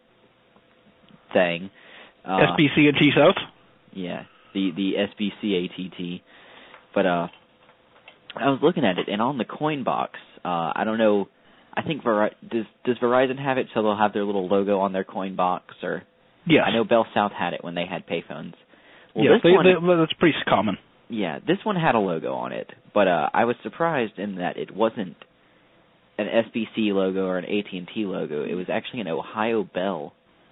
thing. Uh, S B C and T South? Yeah, the the S B C A T T. But uh, I was looking at it, and on the coin box, uh, I don't know. I think Ver- does does Verizon have it, so they'll have their little logo on their coin box, or yes. I know Bell South had it when they had payphones. Well, yes, this they, one, they, that's pretty common. Yeah, this one had a logo on it, but uh, I was surprised in that it wasn't an S B C logo or an A T and T logo. It was actually an Ohio Bell.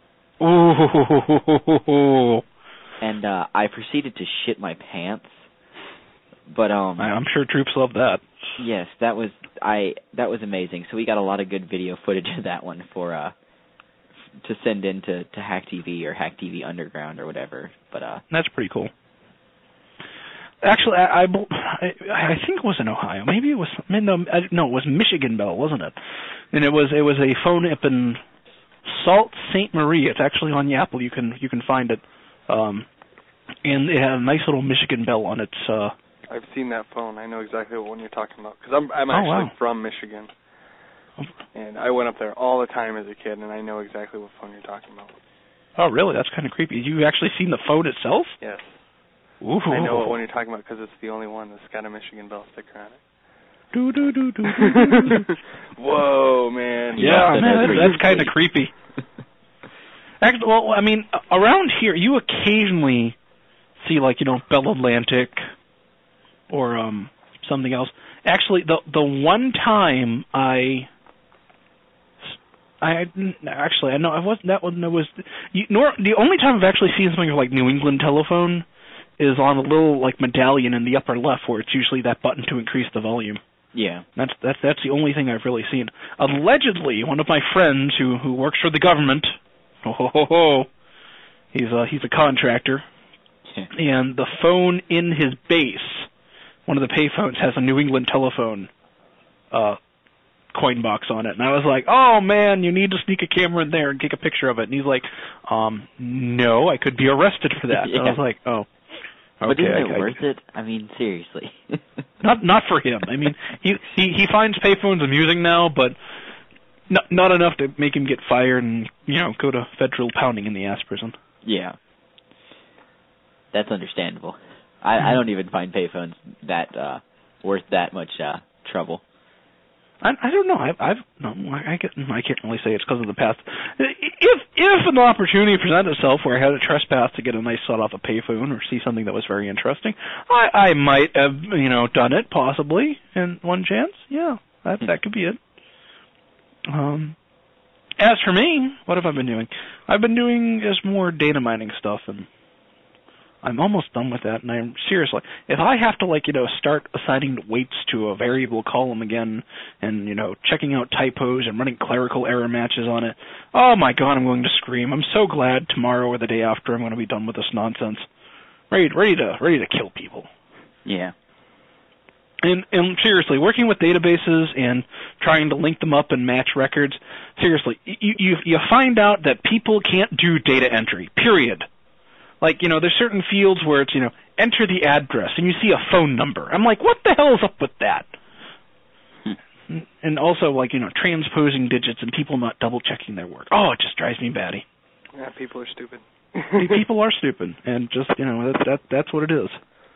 Ooh. And uh, I proceeded to shit my pants. But um, I'm sure troops love that. Yes, that was I. That was amazing. So we got a lot of good video footage of that one for uh, to send in to, to Hack T V or Hack T V Underground or whatever. But uh, that's pretty cool. Actually, I, I, I think it was in Ohio. Maybe it was no, no, it was Michigan Bell, wasn't it? And it was it was a phone up in Sault Ste. Marie. It's actually on Yapple. You can you can find it, um, and it had a nice little Michigan Bell on its. Uh, I've seen that phone. I know exactly what one you're talking about because I'm I'm actually oh, wow. from Michigan, and I went up there all the time as a kid, and I know exactly what phone you're talking about. Oh, really? That's kind of creepy. You actually seen the phone itself? Yes. Ooh. I know what one you're talking about because it's the only one that's got a Michigan Bell sticker on it. Do do do do. do. Whoa, man! Yeah, yeah man, that's, that's kind of creepy. Actually, well, I mean, around here, you occasionally see like you know Bell Atlantic or um something else. Actually, the the one time I. I actually I know I wasn't that one. That was you, nor the only time I've actually seen something like New England Telephone is on a little like medallion in the upper left where it's usually that button to increase the volume. Yeah, that's that's that's the only thing I've really seen. Allegedly, one of my friends who who works for the government, ho ho ho, ho he's a he's a contractor, and the phone in his base, one of the payphones has a New England Telephone uh, coin box on it, and I was like, oh man, you need to sneak a camera in there and take a picture of it. And he's like, um, no, I could be arrested for that. Yeah. And I was like, oh. Okay, but isn't it I, I, worth it? I mean, seriously. not not for him. I mean, he he he finds payphones amusing now, but not not enough to make him get fired and you know go to federal pounding in the ass prison. Yeah, that's understandable. I, mm-hmm. I don't even find payphones that uh, worth that much uh, trouble. I, I don't know. I've, I've no, I, get, I can't really say it's because of the past. If if an opportunity presented itself where I had a trespass to get a nice shot off a payphone or see something that was very interesting, I, I might have you know done it possibly in one chance. Yeah, that that could be it. Um, as for me, what have I been doing? I've been doing just more data mining stuff and. I'm almost done with that, and I'm seriously, if I have to, like, you know, start assigning weights to a variable column again and, you know, checking out typos and running clerical error matches on it, oh, my God, I'm going to scream. I'm so glad tomorrow or the day after I'm going to be done with this nonsense. Ready, ready to ready to kill people. Yeah. And, and seriously, working with databases and trying to link them up and match records, seriously, you, you, you find out that people can't do data entry, period. Like, you know, there's certain fields where it's, you know, enter the address, and you see a phone number. I'm like, what the hell is up with that? Hmm. And also, like, you know, transposing digits and people not double-checking their work. Oh, it just drives me batty. Yeah, people are stupid. People are stupid, and just, you know, that, that that's what it is.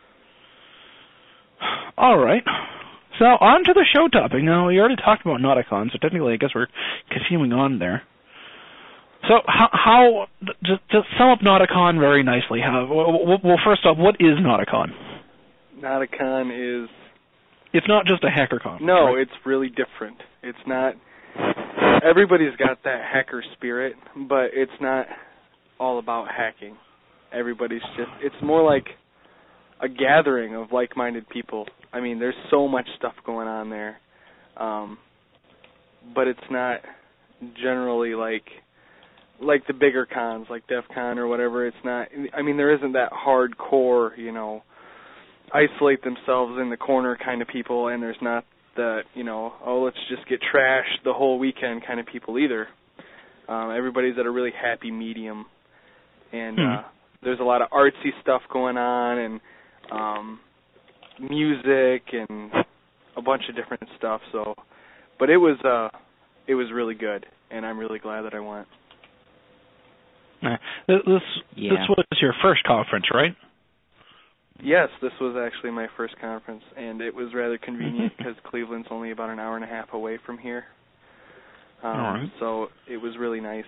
All right. So, on to the show topic. Now, we already talked about Nauticon, so technically I guess we're continuing on there. So how, how to, to sum up Nauticon very nicely, how, well, first off, what is Nauticon? Nauticon is... It's not just a HackerCon. No, right? It's really different. It's not... Everybody's got that hacker spirit, but it's not all about hacking. Everybody's just... It's more like a gathering of like-minded people. I mean, there's so much stuff going on there. Um, but it's not generally like... like the bigger cons, like DEF CON or whatever. It's not, I mean, there isn't that hardcore, you know, isolate themselves in the corner kind of people, and there's not the, you know, oh, let's just get trashed the whole weekend kind of people either. Um, everybody's at a really happy medium, and hmm. uh, there's a lot of artsy stuff going on, and um, music, and a bunch of different stuff, so, but it was, uh, it was really good, and I'm really glad that I went. Uh, this yeah. this was your first conference, right? Yes, this was actually my first conference, and it was rather convenient because Cleveland's only about an hour and a half away from here. Um, All right. So it was really nice.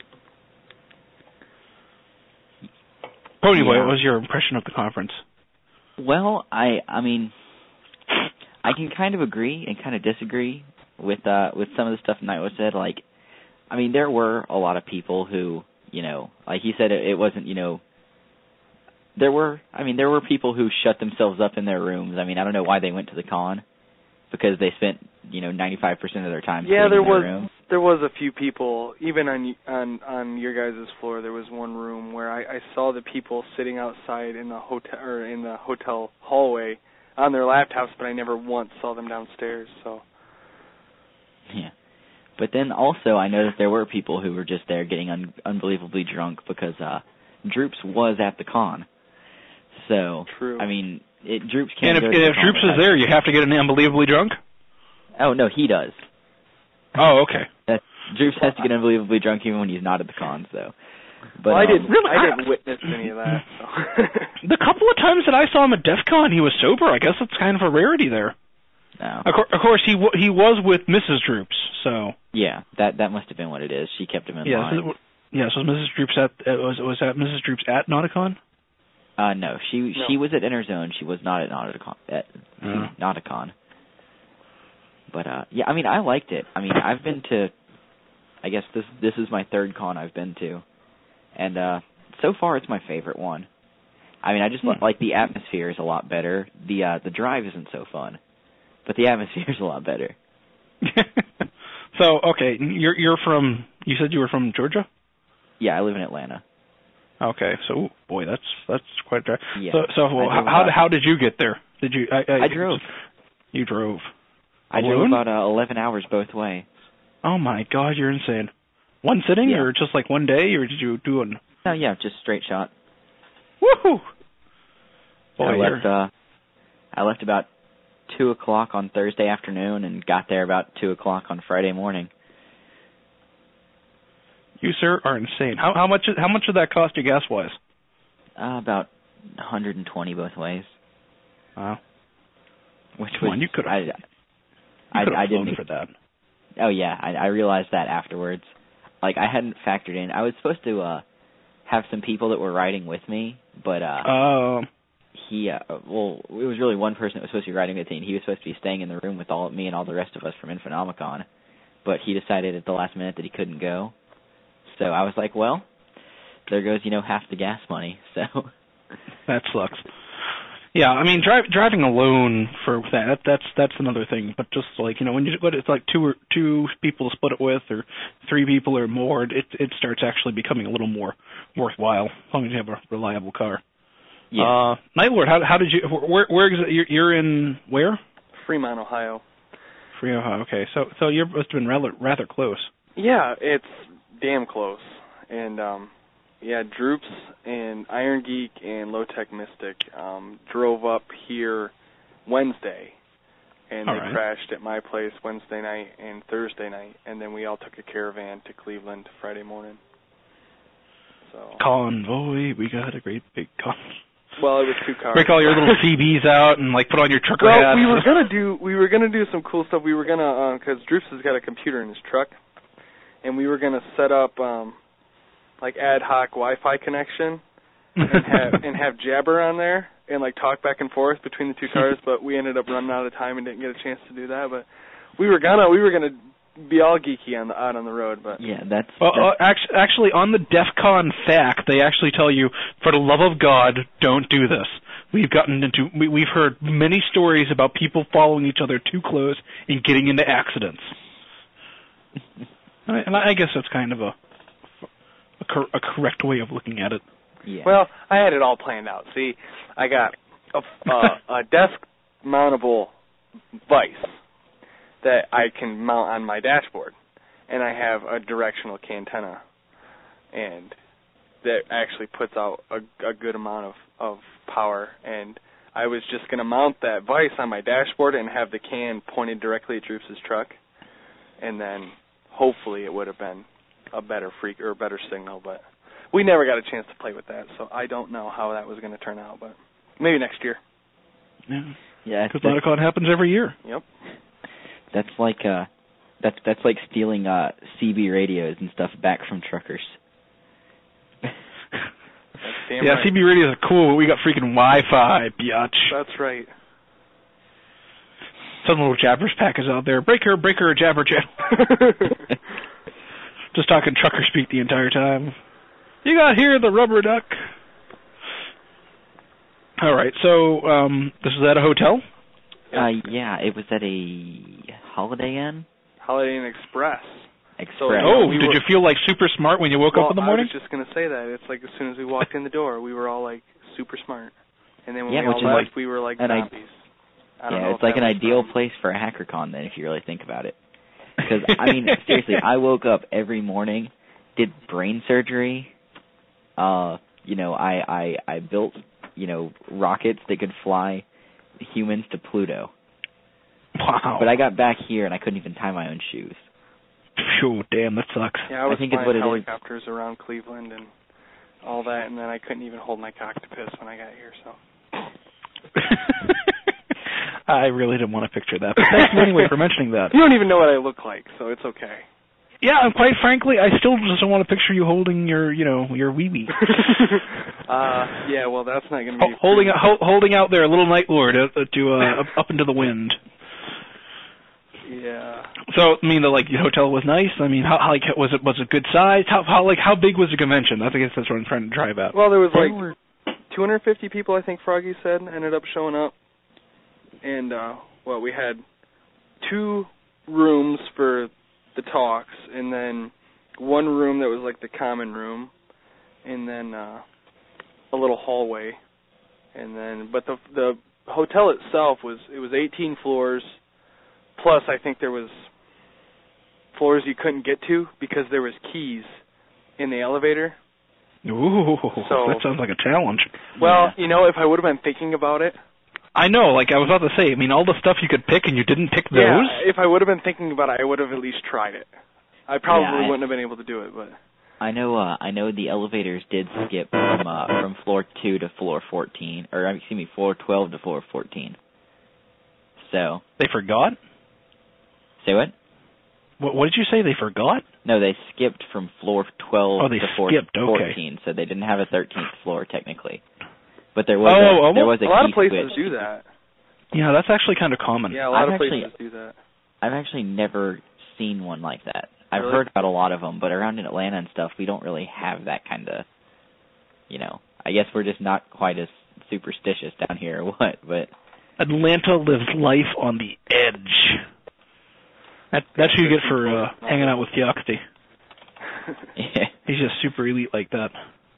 Ponyboy, yeah. what was your impression of the conference? Well, I I mean, I can kind of agree and kind of disagree with uh, with some of the stuff Nightwatch said. Like, I mean, there were a lot of people who, you know, like he said, it, it wasn't, you know, there were, I mean, there were people who shut themselves up in their rooms. I mean, I don't know why they went to the con, because they spent you know, ninety-five percent of their time Yeah, sitting there in their was room. there was a few people, even on on on your guys' floor. There was one room where I, I saw the people sitting outside in the hotel or in the hotel hallway on their laptops, but I never once saw them downstairs. So. Yeah. But then also I noticed there were people who were just there getting un- unbelievably drunk because uh, Droops was at the con. So, True. I mean, it, Droops can't And if, go to and the if con Droops is without- there, you have to get an unbelievably drunk? Oh, no, he does. Oh, okay. That, Droops has to get unbelievably drunk even when he's not at the cons, though. But, well, I um, didn't. really, I I- didn't witness any of that. So. The couple of times that I saw him at DEF CON, he was sober. I guess that's kind of a rarity there. No. Of, cour- of course, he w- he was with Missus Droops, so Yeah, that that must have been what it is. She kept him in yes, line. it, yes. Was Missus Droops at uh, was was that Missus Droops at Nauticon? Uh, no, she No. she was at Interzone. She was not at Nauticon. At Oh. Nauticon. But uh, yeah, I mean, I liked it. I mean, I've been to. I guess this this is my third con I've been to, and uh, so far it's my favorite one. I mean, I just Hmm. like the atmosphere is a lot better. The uh, the drive isn't so fun, but the atmosphere is a lot better. So okay, you're you're from. You said you were from Georgia. Yeah, I live in Atlanta. Okay, so boy, that's that's quite a drive. Yeah, So so I well, drove how about- how did you get there? Did you? I, I, I drove. You drove. I drove Alone? about uh, eleven hours both ways. Oh my God, you're insane. One sitting, Yeah. or just like one day, or did you do an? No, yeah, just straight shot. Woohoo! Boy, I you're- left. Uh, I left about two o'clock on Thursday afternoon and got there about two o'clock on Friday morning. You sir are insane. How how much how much did that cost you gas wise? Uh, about one hundred twenty both ways. Wow. Which Come was on, you could've- I, You I, could I have flown didn't. for that. Oh yeah, I, I realized that afterwards. Like I hadn't factored in. I was supposed to uh have some people that were riding with me, but uh Um. he uh, well, it was really one person that was supposed to be riding with me, and he was supposed to be staying in the room with all me and all the rest of us from Infonomicon. But he decided at the last minute that he couldn't go. So I was like, well, there goes, you know, half the gas money. So That sucks. Yeah, I mean, drive, driving alone for that that's that's another thing. But just like you know, when you what it's like two or two people to split it with, or three people or more, it it starts actually becoming a little more worthwhile as long as you have a reliable car. yeah. Uh, Night Lord, how how did you? Where where is it? You're, you're in where? Fremont, Ohio. Free Ohio. Okay, so so you must have been rather rather close. Yeah, it's damn close. And um yeah, Droops and Iron Geek and Low Tech Mystic um drove up here Wednesday, and All they right. crashed at my place Wednesday night and Thursday night, and then we all took a caravan to Cleveland Friday morning. So Convoy, we got a great big con. well, it was two cars. Break all your little C Bs out and like put on your trucker Well, hats. we were gonna do we were gonna do some cool stuff. We were gonna because Droops has got a computer in his truck, and we were gonna set up um like ad hoc Wi-Fi connection and have and have Jabber on there and like talk back and forth between the two cars. But we ended up running out of time and didn't get a chance to do that. But we were gonna we were gonna be all geeky on the out on the road. But yeah, that's, Well, that's uh, actually, actually, on the DEF CON fact, they actually tell you, for the love of God, don't do this. We've gotten into, we, we've heard many stories about people following each other too close and getting into accidents. And I, and I guess that's kind of a a, cor- a correct way of looking at it. yeah. well, I had it all planned out. See, I got a, uh, a desk mountable vise that I can mount on my dashboard, and I have a directional antenna, and that actually puts out a, a good amount of, of power. And I was just going to mount that vise on my dashboard and have the can pointed directly at Droops' truck, and then hopefully it would have been a better freak or a better signal. But we never got a chance to play with that, so I don't know how that was going to turn out. But maybe next year. Yeah, yeah, because that's, Nauticon happens every year. Yep. that's like uh, that's that's like stealing uh C B radios and stuff back from truckers. That's damn yeah, right. C B radios are cool, but we got freaking Wi-Fi, biatch. That's right. Some little jabbers packers out there. Breaker, breaker, jabber, jabber. Just talking trucker speak the entire time. You got here the rubber duck. All right, so um, this is at a hotel? Uh, yeah, it was at a Holiday Inn? Holiday Inn Express. Express. So, Oh, we did were, you feel like super smart when you woke well, up in the morning? I was just going to say that. It's like as soon as we walked in the door, we were all like super smart. And then when Yeah, we which all is left, we were like an I- zombies. I don't yeah, know it's if like that an was ideal from- place for a HackerCon then, if you really think about it. Because, I mean, seriously, I woke up every morning, did brain surgery, uh, you know, I, I, I built, you know, rockets that could fly humans to Pluto. Wow. But I got back here and I couldn't even tie my own shoes. Phew, damn, that sucks. Yeah, I was I think it's flying what it is. helicopters around Cleveland and all that, and then I couldn't even hold my cock to piss when I got here, so. I really didn't want to picture that. But thank you anyway for mentioning that. You don't even know what I look like, so it's okay. Yeah, and quite frankly, I still just don't want to picture you holding your, you know, your wee-wee. uh, yeah, well, that's not going to be... Ho- holding, out, ho- holding out there, little Night Lord, uh, to, uh, up, up into the wind. Yeah. So, I mean, the, like, the hotel was nice? I mean, how, how like, was it, was it good size? How, how, like, how big was the convention? I think that's what I'm trying to drive at. Well, there was There like were- two hundred fifty people, I think Froggy said, ended up showing up. And, uh, well, we had two rooms for the talks, and then one room that was like the common room, and then uh, a little hallway. And then, but the the hotel itself was, it was eighteen floors, plus I think there was floors you couldn't get to because there was keys in the elevator. Ooh, So- that sounds like a challenge. Well, you know, if I would have been thinking about it, I know, like I was about to say, I mean, all the stuff you could pick and you didn't pick those? yeah, if I would have been thinking about it, I would have at least tried it. I probably Yeah, I- wouldn't have been able to do it, but I know. Uh, I know the elevators did skip from uh, from floor two to floor fourteen, or excuse me, floor twelve to floor fourteen. So They forgot? say what? What, what did you say, they forgot? No, they skipped from floor twelve Oh, they to floor skipped, okay. fourteen, so they didn't have a thirteenth floor technically. But there was Oh, a, oh, there was a, a lot key of places switch. do that. Yeah, that's actually kind of common. Yeah, a lot I've of actually- places do that. I've actually never seen one like that. I've Really? heard about a lot of them, but around in Atlanta and stuff, we don't really have that kind of, you know. I guess we're just not quite as superstitious down here or what, but Atlanta lives life on the edge. That, that's what you get for uh, hanging out with Theocracy. yeah. He's just super elite like that.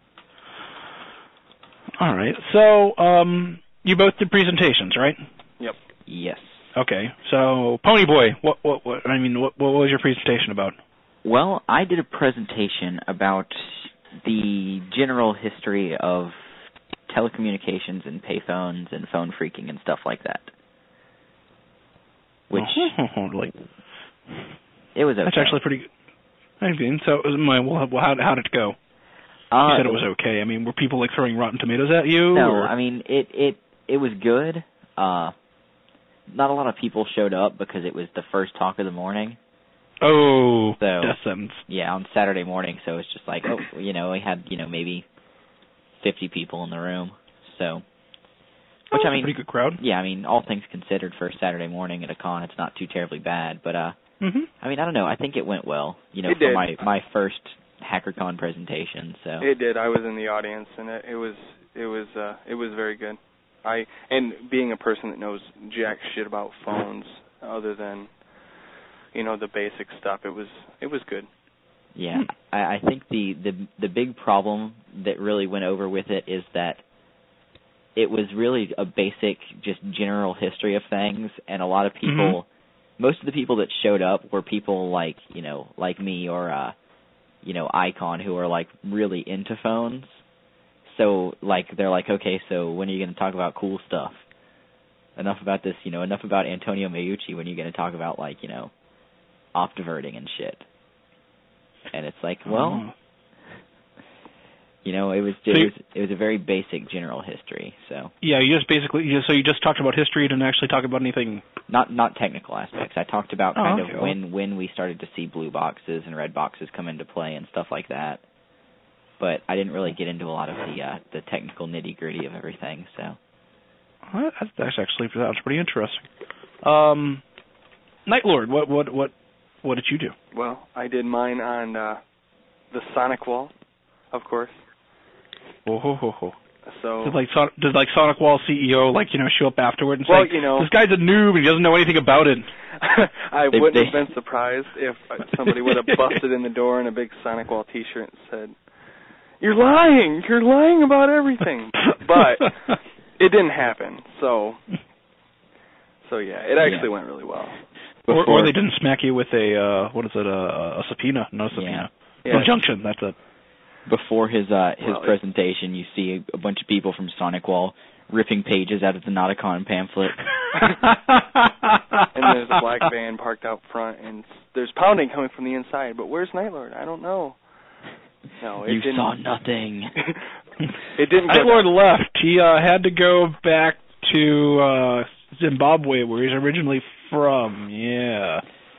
All right. So, um, you both did presentations, right? Yep. Yes. Okay. So, Pony Boy, what, what, what I mean, what, what was your presentation about? Well, I did a presentation about the general history of telecommunications and payphones and phone freaking and stuff like that. Which like, it was okay. that's actually pretty good. I mean, so, it was my, well, how, how did it go? Uh, You said it was okay. I mean, were people like throwing Rotten Tomatoes at you? No, or? I mean it. It it was good. Uh, not a lot of people showed up because it was the first talk of the morning. Oh, So- death sentence. Yeah, on Saturday morning. So it's just like, oh, you know, we had you know maybe fifty people in the room. So, which Oh, I mean, pretty good crowd. yeah, I mean, all things considered, for a Saturday morning at a con, it's not too terribly bad. But uh, Mm-hmm. I mean, I don't know. I think it went well. You know, It for did. my my first HackerCon presentation. So It did. I was in the audience, and it, it was it was uh, it was very good. I and being a person that knows jack shit about phones, other than you know the basic stuff, it was it was good. yeah, I, I think the, the the big problem that really went over with it is that it was really a basic, just general history of things, and a lot of people, most of the people that showed up were people like you know like me or uh, you know Icon, who are like really into phones. So like they're like, okay, so when are you going to talk about cool stuff? Enough about this, you know, enough about Antonio Meucci. When are you going to talk about like you know optiverting and shit? And it's like, well, Oh. you know, it was So it you- was it was a very basic general history. So Yeah, you just basically, you, so you just talked about history, you didn't actually talk about anything. not not technical aspects. I talked about Oh, kind okay. of when when we started to see blue boxes and red boxes come into play and stuff like that. But I didn't really get into a lot of the uh, the technical nitty gritty of everything. So Well, That's, that's actually, sounds pretty interesting. Um, Night Lord, what, what, what, what did you do? Well, I did mine on uh, the Sonic Wall, of course. Oh, ho, ho, ho. So did like Son- did like Sonic Wall C E O like you know show up afterward and well, say, you know, this guy's a noob and he doesn't know anything about it? I They- wouldn't they- have been surprised if somebody would have busted in the door in a big Sonic Wall T-shirt and said, "You're lying! You're lying about everything." But it didn't happen. So, so yeah, it actually yeah. went really well. Or, or they didn't smack you with a uh, what is it? A, a subpoena? No subpoena. Yeah. Injunction. That's it. Before his uh, his well, presentation, you see a bunch of people from Sonic Wall ripping pages out of the Nauticon pamphlet. And there's a black van parked out front, and there's pounding coming from the inside. But where's Nightlord? I don't know. No, it you didn't. saw nothing. It didn't. Nightlord left. He uh, had to go back to uh, Zimbabwe, where he's originally from. Yeah.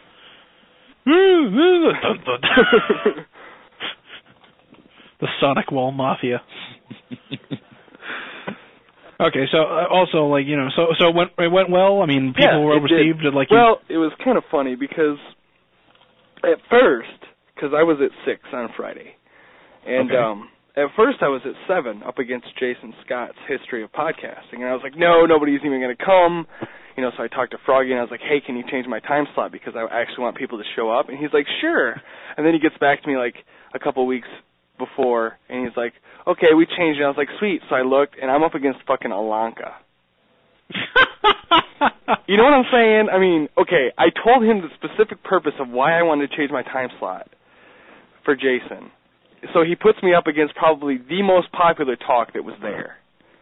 The Sonic Wall Mafia. Okay, so uh, also like you know, so so it went it went well. I mean, people yeah, were received did. like. Well, you... it was kind of funny because at first, because I was at six on Friday, and okay. um, at first I was at seven up against Jason Scott's History of Podcasting, and I was like, no, nobody's even going to come. You know, so I talked to Froggy, and I was like, hey, can you change my time slot because I actually want people to show up? And he's like, sure. And then he gets back to me like a couple weeks before, and he's like, okay, we changed it. I was like, sweet. So I looked, and I'm up against fucking Alanka. You know what I'm saying? I mean, okay, I told him the specific purpose of why I wanted to change my time slot for Jason. So he puts me up against probably the most popular talk that was there.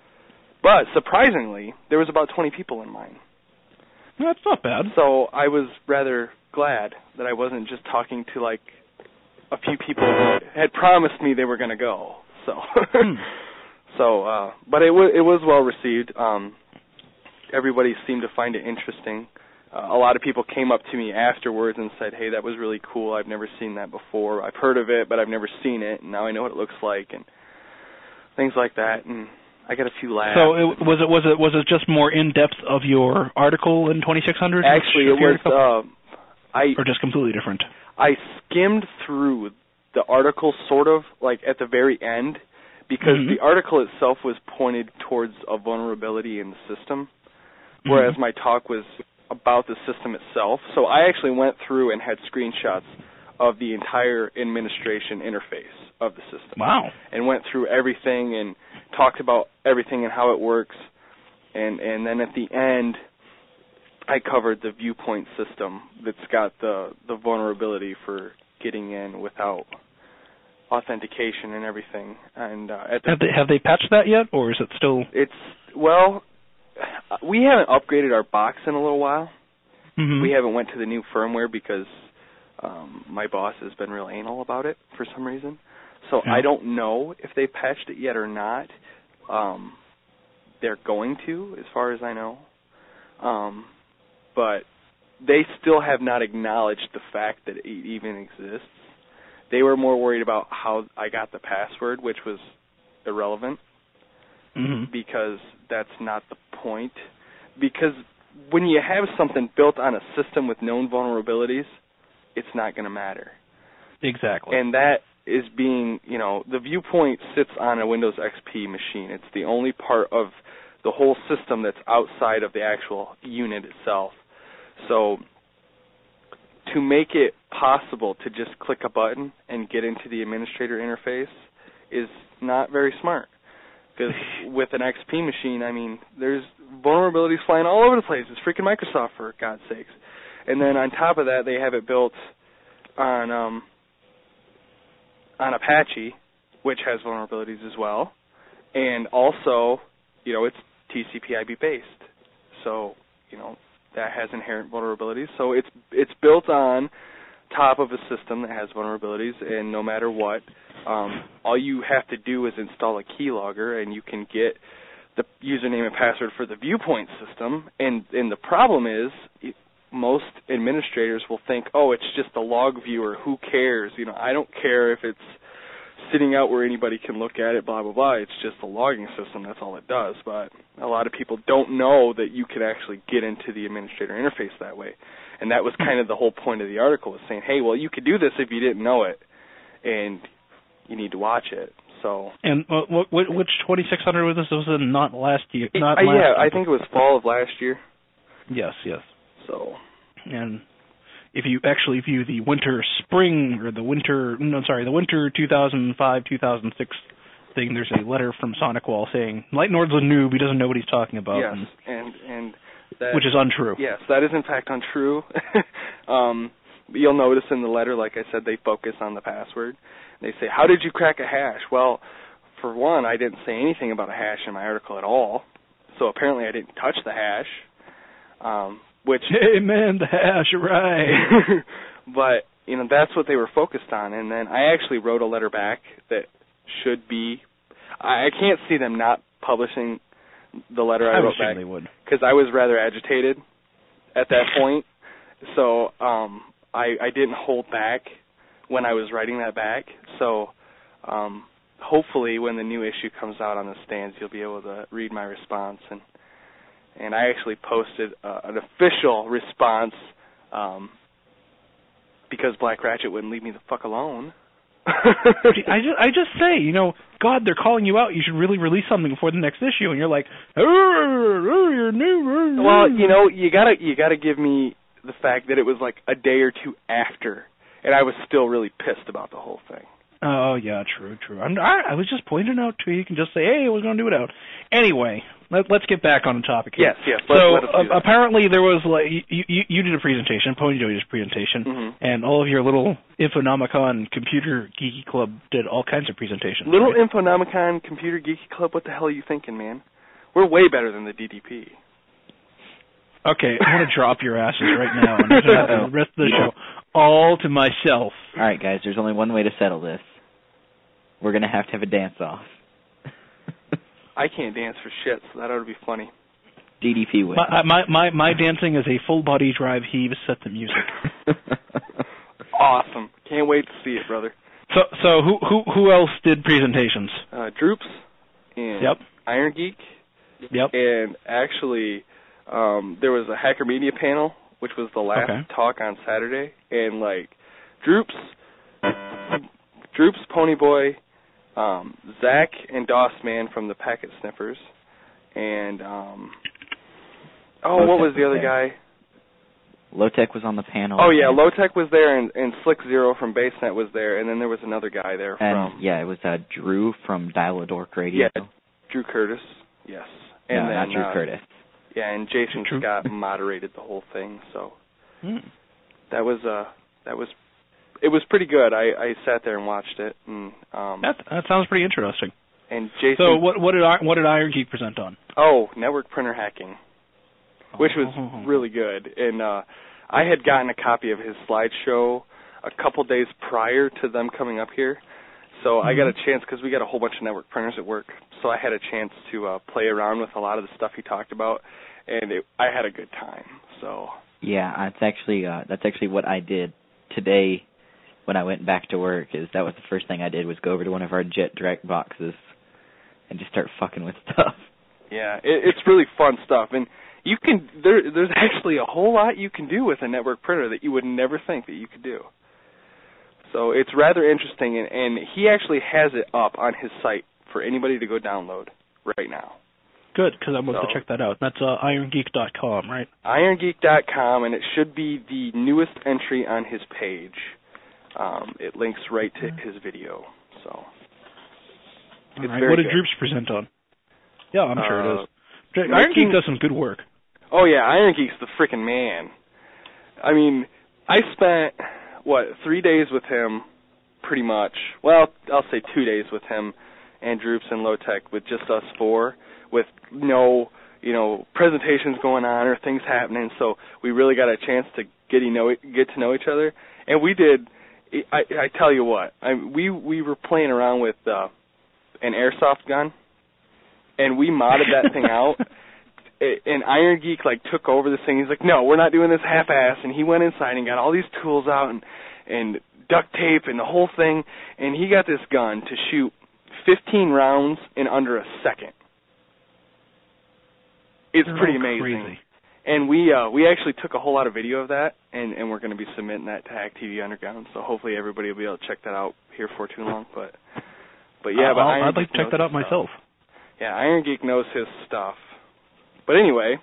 But surprisingly, there was about twenty people in mine. That's not bad. So I was rather glad that I wasn't just talking to like a few people who had promised me they were going to go. So, hmm. so, uh, but it was it was well received. Um, everybody seemed to find it interesting. Uh, a lot of people came up to me afterwards and said, "Hey, that was really cool. I've never seen that before. I've heard of it, but I've never seen it, and now I know what it looks like," and things like that. And I got a few laughs. So it, was it was it was it just more in depth of your article in twenty-six hundred? Actually, it was. Uh, I or just completely different. I skimmed through the article sort of like at the very end because mm-hmm. the article itself was pointed towards a vulnerability in the system, whereas mm-hmm. my talk was about the system itself. So I actually went through and had screenshots of the entire administration interface of the system. Wow. And went through everything and talked about everything and how it works. And, and then at the end, I covered the viewpoint system that's got the, the vulnerability for getting in without authentication and everything. And uh, at the have they have they patched that yet, or is it still? It's well, we haven't upgraded our box in a little while. Mm-hmm. We haven't went to the new firmware because um, my boss has been real anal about it for some reason. So yeah. I don't know if they patched it yet or not. Um, they're going to, as far as I know. Um, but they still have not acknowledged the fact that it even exists. They were more worried about how I got the password, which was irrelevant, mm-hmm. because that's not the point. Because when you have something built on a system with known vulnerabilities, it's not going to matter. Exactly. And that is being, you know, the viewpoint sits on a Windows X P machine. It's the only part of the whole system that's outside of the actual unit itself. So to make it possible to just click a button and get into the administrator interface is not very smart. Because with an X P machine, I mean, there's vulnerabilities flying all over the place. It's freaking Microsoft, for God's sakes. And then on top of that, they have it built on um, on Apache, which has vulnerabilities as well. And also, you know, it's T C P I P based. So, you know, that has inherent vulnerabilities. So it's it's built on top of a system that has vulnerabilities, and no matter what, um, all you have to do is install a keylogger, and you can get the username and password for the viewpoint system. And, and the problem is, it, most administrators will think, oh, it's just a log viewer, who cares? You know, I don't care if it's sitting out where anybody can look at it, blah, blah, blah. It's just a logging system. That's all it does. But a lot of people don't know that you can actually get into the administrator interface that way. And that was kind of the whole point of the article, was saying, hey, well, you could do this if you didn't know it, and you need to watch it. So. And uh, what, which twenty-six hundred was this? This was in not last year. Not uh, last yeah, year. I think it was fall of last year. Yes, yes. So. And if you actually view the winter spring or the winter, no, I'm sorry, the winter two thousand five two thousand six thing, there's a letter from Sonic Wall saying Light Nord's a noob. He doesn't know what he's talking about. Yes, and, and and that, which is untrue. Yes, that is in fact untrue. um, you'll notice in the letter, like I said, they focus on the password. They say, "How did you crack a hash?" Well, for one, I didn't say anything about a hash in my article at all, so apparently I didn't touch the hash. Um, which hey man, the hash, right? But you know that's what they were focused on, and then I actually wrote a letter back that should be. I, I can't see them not publishing the letter I, I wrote back they would, because I was rather agitated at that point. So um, I, I didn't hold back when I was writing that back. So um, hopefully, when the new issue comes out on the stands, you'll be able to read my response. And and I actually posted uh, an official response um, because Black Ratchet wouldn't leave me the fuck alone. I just, I just say, you know, God, they're calling you out. You should really release something before the next issue, and you're like, you're new. Well, you know, you gotta, you gotta give me the fact that it was like a day or two after, and I was still really pissed about the whole thing. Oh yeah, true, true. I'm, I, I was just pointing out to you. You can just say, hey, I was going to do it out. Anyway, let, let's get back on the topic here. Yes, yes. So let, let uh, apparently there was like you, you, you did a presentation, Pony Joey did a presentation, mm-hmm. and all of your little Infonomicon Computer Geeky Club did all kinds of presentations. Little right? Infonomicon Computer Geeky Club. What the hell are you thinking, man? We're way better than the D D P. Okay, I'm going to drop your asses right now and have the rest of the show all to myself. All right, guys, there's only one way to settle this. We're going to have to have a dance-off. I can't dance for shit, so that ought to be funny. D D P wins. My, my, my, my dancing is a full-body drive heave set to music. Awesome. Can't wait to see it, brother. So so who who who else did presentations? Uh, Droops and yep. Iron Geek. Yep. And actually, um, there was a Hacker Media panel, which was the last okay. talk on Saturday. And, like, Droops, Droops, Ponyboy, um, Zach and Doss Man from the Packet Sniffers, and, um, oh, Low-Tech what was the other there. guy? Low-Tech was on the panel. Oh, yeah, Low-Tech was there, and, and Slick Zero from BaseNet was there, and then there was another guy there and, from... yeah, it was uh, Drew from Dial-A-Dork Radio. Yeah, Drew Curtis, yes. And no, then, not Drew uh, Curtis. Yeah, and Jason Drew? Scott moderated the whole thing, so hmm. that was, uh, that was, it was pretty good. I, I sat there and watched it, and, um... That, that sounds pretty interesting. And Jason... So what, what did what did Iron Geek present on? Oh, network printer hacking, which was oh. really good. And uh, I had gotten a copy of his slideshow a couple days prior to them coming up here, so mm-hmm. I got a chance, because we got a whole bunch of network printers at work, so I had a chance to uh, play around with a lot of the stuff he talked about, and it, I had a good time. So yeah, that's actually uh, that's actually what I did today when I went back to work. Is that was the first thing I did was go over to one of our Jet Direct boxes and just start fucking with stuff. Yeah, it, it's really fun stuff, and you can there. There's actually a whole lot you can do with a network printer that you would never think that you could do. So it's rather interesting, and, and he actually has it up on his site for anybody to go download right now. Good, because I'm going so, to check that out. That's uh, iron geek dot com, right? iron geek dot com, and it should be the newest entry on his page. Um, it links right to his video. So, All right. What did good. Droops present on? Yeah, I'm sure uh, it is. Iron Geek does some good work. Oh yeah, Iron Geek's the frickin' man. I mean, I spent what three days with him, pretty much. Well, I'll say two days with him and Droops and Low-Tech with just us four, with no, you know, presentations going on or things happening. So we really got a chance to get to know get to know each other, and we did. I, I tell you what, I, we we were playing around with uh, an airsoft gun, and we modded that thing out. And Iron Geek like took over this thing. He's like, "No, we're not doing this half-ass." And he went inside and got all these tools out and and duct tape and the whole thing. And he got this gun to shoot fifteen rounds in under a second. It's They're pretty all amazing. Crazy. And we uh, we actually took a whole lot of video of that, and, and we're going to be submitting that to Hack T V Underground. So hopefully everybody will be able to check that out here for too long. But But yeah, but I'll, Iron I'd like Geek to check knows that out his myself. Stuff. Yeah, Iron Geek knows his stuff. But anyway,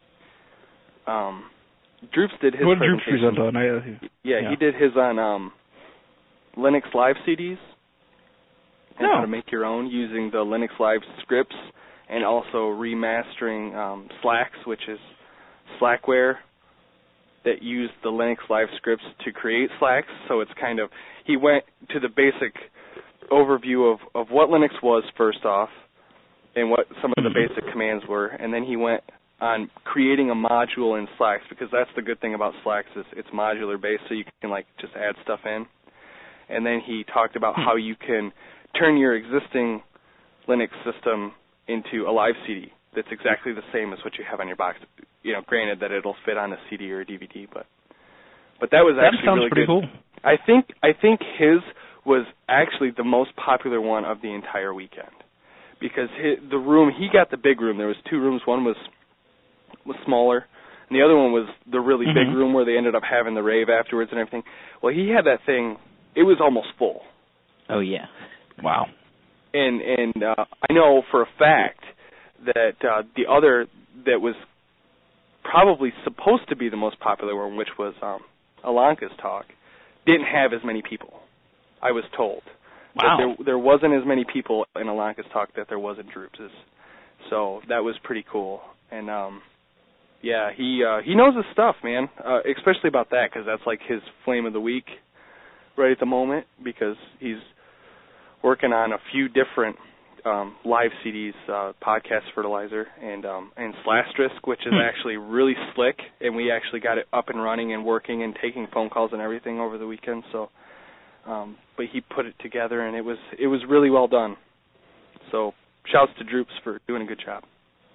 um, Droops did his what did Droops presentation. present on? I, uh, yeah, yeah, he did his on um, Linux Live C Ds and no. how to make your own using the Linux Live scripts and also remastering um, Slacks, which is Slackware that used the Linux Live scripts to create Slacks. So it's kind of, he went to the basic overview of, of what Linux was first off and what some of the basic commands were, and then he went on creating a module in Slacks, because that's the good thing about Slacks is it's modular based, so you can like just add stuff in. And then he talked about how you can turn your existing Linux system into a live C D that's exactly the same as what you have on your box. You know, granted that it'll fit on a C D or a D V D, but but that was that actually sounds really pretty good. cool. I think I think his was actually the most popular one of the entire weekend, because his, the room, he got the big room. There was two rooms. One was was smaller, and the other one was the really mm-hmm. big room where they ended up having the rave afterwards and everything. Well, he had that thing. It was almost full. Oh yeah. Wow. And and uh, I know for a fact that uh, the other that was probably supposed to be the most popular one, which was um, Alanka's talk, didn't have as many people. I was told. Wow. That there, there wasn't as many people in Alanka's talk that there was in Droops's. So that was pretty cool. And um, yeah, he uh, he knows his stuff, man. Uh, especially about that, because that's like his flame of the week right at the moment, because he's working on a few different um, live C Ds, uh, Podcast Fertilizer, and um, and Slastrisk, which is hmm. actually really slick, and we actually got it up and running and working and taking phone calls and everything over the weekend. So, um, but he put it together, and it was it was really well done. So, shouts to Droops for doing a good job.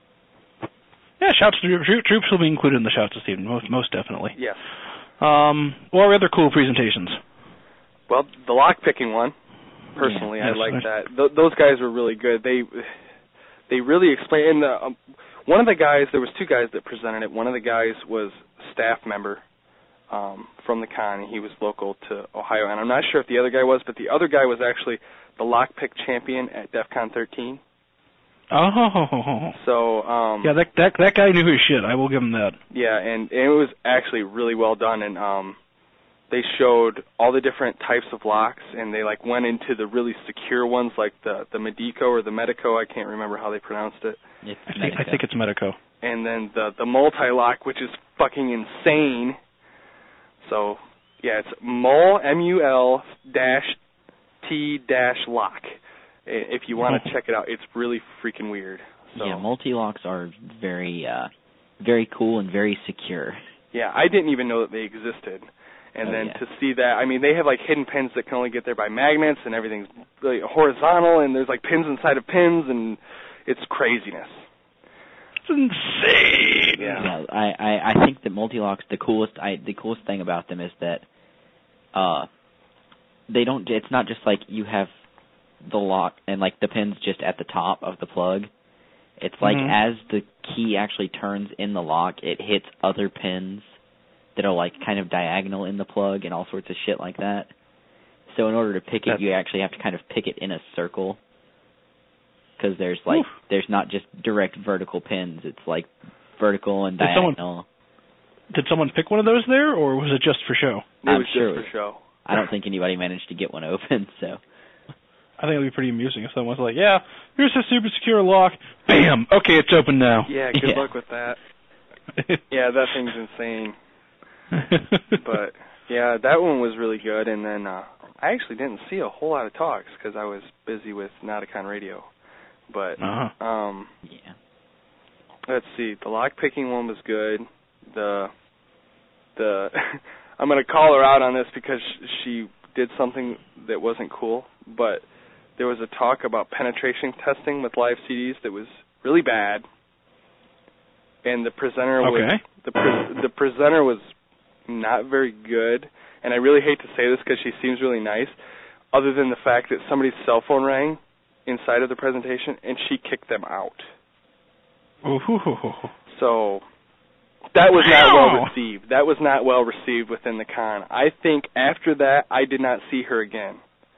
Yeah, shouts to Droops. Droops will be included in the shouts this evening, most, most definitely. Yes. Um, what are other cool presentations? Well, the lock-picking one, personally, yeah, I like right. that. Th- those guys were really good. They they really explained. And the, um, one of the guys, there was two guys that presented it. One of the guys was a staff member um, from the con, and he was local to Ohio. And I'm not sure if the other guy was, but the other guy was actually the lockpick champion at DEF CON thirteen. Oh. So um, yeah, that that that guy knew his shit. I will give him that. Yeah, and, and it was actually really well done, and um, they showed all the different types of locks, and they like went into the really secure ones, like the the Medico or the Medico. I can't remember how they pronounced it. It's I think, I think it's Medico. And then the the multi-lock, which is fucking insane. So yeah, it's mul M U L dash T dash lock. If you want to check it out, it's really freaking weird. So. Yeah, multi-locks are very, uh, very cool and very secure. Yeah, I didn't even know that they existed. And oh, then yeah. to see that, I mean, they have like hidden pins that can only get there by magnets, and everything's really horizontal, and there's like pins inside of pins, and it's craziness. It's insane. Yeah, yeah I, I, I think that multi-locks, the coolest, I, the coolest thing about them is that, uh, they don't. It's not just like you have the lock and like the pin's just at the top of the plug. It's like mm-hmm. as the key actually turns in the lock, it hits other pins that are like kind of diagonal in the plug and all sorts of shit like that. So in order to pick it, That's... you actually have to kind of pick it in a circle, because there's like Oof. there's not just direct vertical pins. It's like vertical and did diagonal. Someone, did someone pick one of those there, or was it just for show? It I'm was sure just for show. I don't think anybody managed to get one open, so. I think it would be pretty amusing if someone was like, yeah, here's a super secure lock. Bam! Okay, it's open now. Yeah, good yeah. luck with that. Yeah, that thing's insane. But, yeah, that one was really good. And then uh, I actually didn't see a whole lot of talks because I was busy with Nauticon Radio. But, uh-huh. um, yeah. let's see. The lock-picking one was good. The, the I'm going to call her out on this because she did something that wasn't cool, but there was a talk about penetration testing with live C Ds that was really bad, and the presenter okay. was the pre- the presenter was not very good. And I really hate to say this because she seems really nice, other than the fact that somebody's cell phone rang inside of the presentation and she kicked them out. Ooh. So that was not Ow. well received. That was not well received within the con. I think after that, I did not see her again.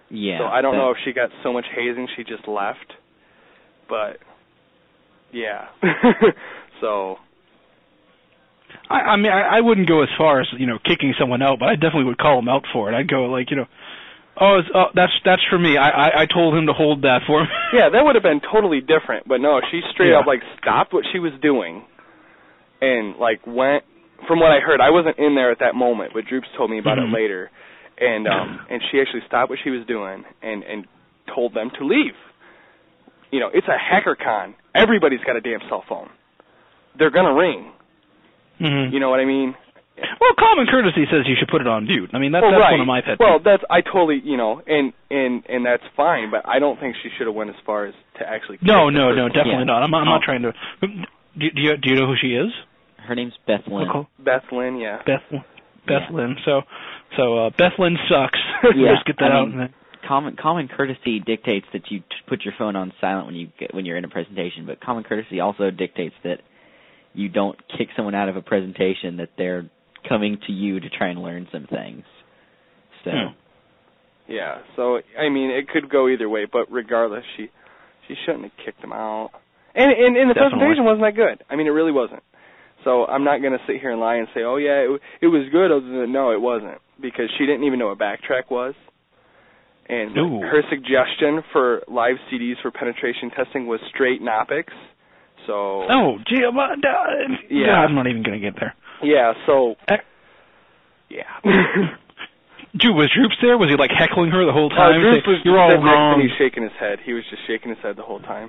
Yeah. So I don't that, know if she got so much hazing she just left. But, yeah. so... I, I mean, I, I wouldn't go as far as, you know, kicking someone out, but I definitely would call them out for it. I'd go, like, you know, oh, it's, oh that's that's for me. I, I, I told him to hold that for me. Yeah, that would have been totally different. But, no, she straight yeah. up, like, stopped what she was doing and, like, went... From what I heard, I wasn't in there at that moment, but Droops told me about mm-hmm. it later. And um, and she actually stopped what she was doing and, and told them to leave. You know, it's a hacker con. Everybody's got a damn cell phone. They're going to ring. Mm-hmm. You know what I mean? Well, common courtesy says you should put it on mute. I mean, that, well, that's right. one of my pet Well, peeves. that's, I totally, you know, and, and, and that's fine, but I don't think she should have went as far as to actually... No, no, no, definitely yeah. not. I'm, I'm oh. not trying to... Do, do, you, do you know who she is? Her name's Beth Lynn. Okay. Beth Lynn, yeah. Beth, Beth yeah. Lynn. So, so uh, Beth Lynn sucks. Yeah, Just get that I out. mean, common common courtesy dictates that you t- put your phone on silent when you get, when you're in a presentation, but common courtesy also dictates that you don't kick someone out of a presentation that they're coming to you to try and learn some things. So. Hmm. Yeah. So I mean, it could go either way, but regardless, she she shouldn't have kicked him out. And and, and the Definitely. presentation wasn't that good. I mean, it really wasn't. So I'm not going to sit here and lie and say, oh, yeah, it, it was good. Other than, no, it wasn't, because she didn't even know what backtrack was. And Ooh. her suggestion for live C Ds for penetration testing was straight Knopics. So Oh, gee, uh, uh, Yeah. God, I'm not even going to get there. yeah, so Uh, yeah. Dude, was Droops there? Was he, like, heckling her the whole Uh, time? Droops Say, was You're all sitting next to wrong. me shaking his head. He was just shaking his head the whole time.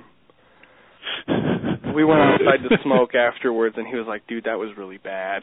We went outside to smoke afterwards, and he was like, dude, that was really bad.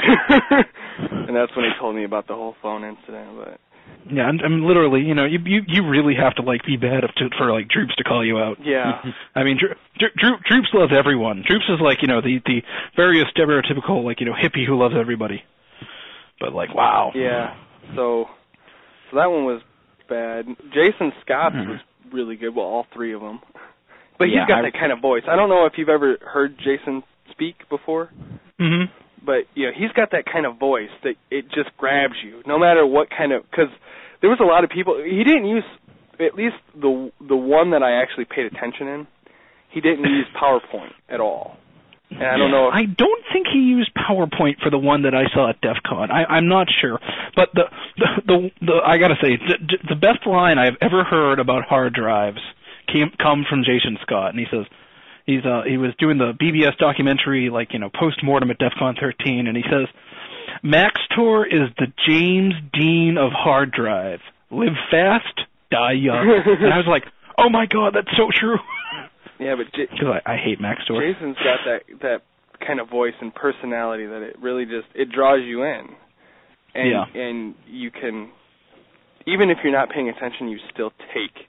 And that's when he told me about the whole phone incident. But Yeah, I'm, I'm literally, you know, you you you really have to, like, be bad if to, for, like, Droops to call you out. yeah. I mean, Dro- Dro- Dro- Droops loves everyone. Droops is, like, you know, the, the very stereotypical, like, you know, hippie who loves everybody. But, like, wow. Yeah. So, so that one was bad. Jason Scott Mhm. was really good. Well, all three of them. But Yeah, he's got I- that kind of voice. I don't know if you've ever heard Jason speak before, Mm-hmm. but you know he's got that kind of voice that it just grabs you, no matter what kind of. Because there was a lot of people. He didn't use, at least the the one that I actually paid attention in. He didn't use PowerPoint at all. And I don't know. If, I don't think he used PowerPoint for the one that I saw at DEF CON. I, I'm not sure, but the the the, the I gotta say the, the best line I've ever heard about hard drives came come from Jason Scott, and he says he's uh he was doing the B B S documentary, like, you know, post mortem at DEF CON thirteen, and he says Maxtor is the James Dean of hard drive. Live fast, die young. And I was like, oh my god, that's so true. yeah, but J- Because I, I hate Maxtor. Jason's got that that kind of voice and personality that it really just it draws you in, and Yeah. and you can, even if you're not paying attention, you still take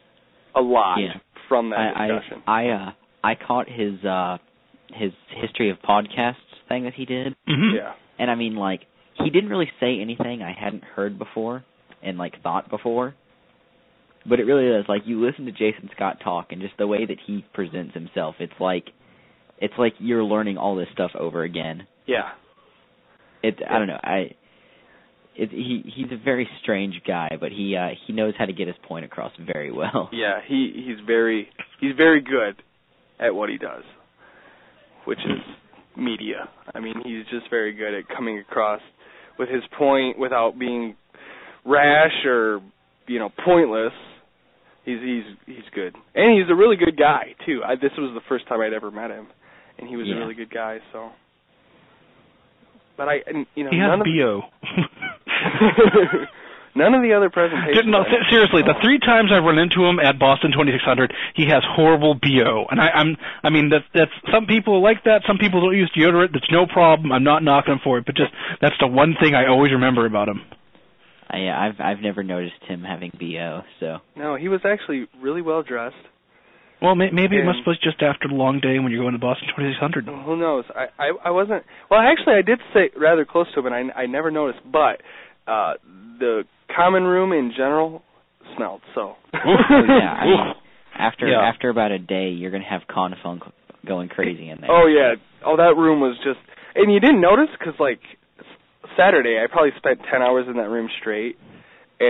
a lot Yeah. from that I discussion. I I, uh, I caught his uh his history of podcasts thing that he did, Mm-hmm. Yeah. and I mean, like, he didn't really say anything I hadn't heard before and, like, thought before. But it really is, like, you listen to Jason Scott talk, and just the way that he presents himself, it's like it's like you're learning all this stuff over again. Yeah. It I don't know, I it, he he's a very strange guy, but he uh, he knows how to get his point across very well. Yeah, he he's very he's very good at what he does, which is media. I mean, he's just very good at coming across with his point without being rash or, you know, pointless. He's he's he's good, and he's a really good guy too. I, this was the first time I'd ever met him, and he was Yeah. a really good guy. So, but I, and, you know, He none has of B O. none of the other presentations. No, I- seriously, the three times I've run into him at Boston twenty-six hundred, he has horrible B O, and I, I'm, I mean, that, that's some people like that. Some people don't use deodorant. That's no problem. I'm not knocking him for it, but just that's the one thing I always remember about him. I, yeah, I've I've never noticed him having B O, so No, he was actually really well dressed. Well, may, maybe it And- must be just after the long day when you're going to Boston twenty-six hundred. Who knows? I, I I wasn't. Well, actually, I did sit rather close to him, and I I never noticed. But uh, the common room in general smelled. So. yeah, I mean, after Yeah. after about a day, you're gonna have Confunk going crazy in there. Oh yeah. Oh, that room was just. And you didn't notice because like Saturday, I probably spent ten hours in that room straight, and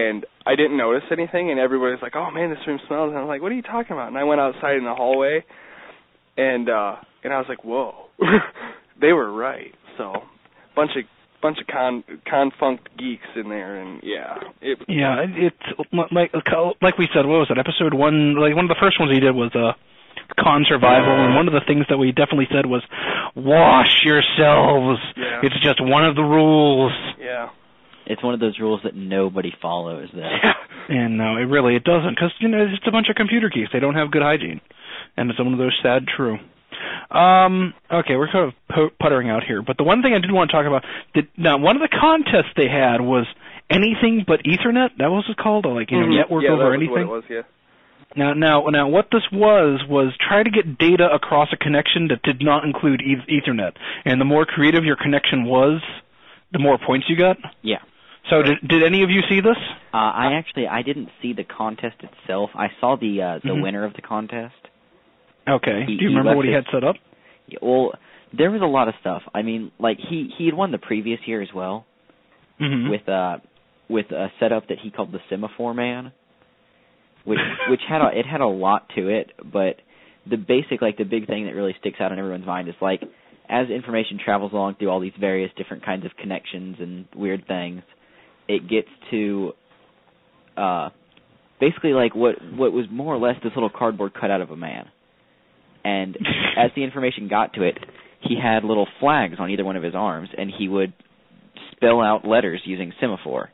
I didn't notice anything, and everybody's like, "Oh man, this room smells." And I'm like, "What are you talking about?" And I went outside in the hallway, and uh, and I was like, "Whoa." They were right. So, bunch of bunch of con con-funked geeks in there, and yeah, it, yeah. It's like like we said. What was it? Episode one. Like one of the first ones we did was uh, con survival, and one of the things that we definitely said was, wash yourselves. Yeah. It's just one of the rules. Yeah. It's one of those rules that nobody follows, though. Yeah. And no, it really it doesn't, because you know it's just a bunch of computer geeks. They don't have good hygiene, and it's one of those sad true. Um, okay, we're kind of puttering out here, but the one thing I did want to talk about, did, now one of the contests they had was anything but Ethernet. That was it called, or like you know, mm-hmm. network yeah, over that was anything. What it was, yeah. Now, now, now, what this was was try to get data across a connection that did not include e- Ethernet, and the more creative your connection was, the more points you got. Yeah. So, did did any of you see this? Uh, I actually I didn't see the contest itself. I saw the uh, the mm-hmm. winner of the contest. Okay. He, Do you remember what he his, had set up? Well, there was a lot of stuff. I mean, like he he had won the previous year as well mm-hmm. with uh with a setup that he called the Semaphore Man, which which had a, it had a lot to it, but the basic like the big thing that really sticks out in everyone's mind is like as information travels along through all these various different kinds of connections and weird things, it gets to uh basically like what what was more or less this little cardboard cutout of a man. And as the information got to it, he had little flags on either one of his arms, and he would spell out letters using semaphore.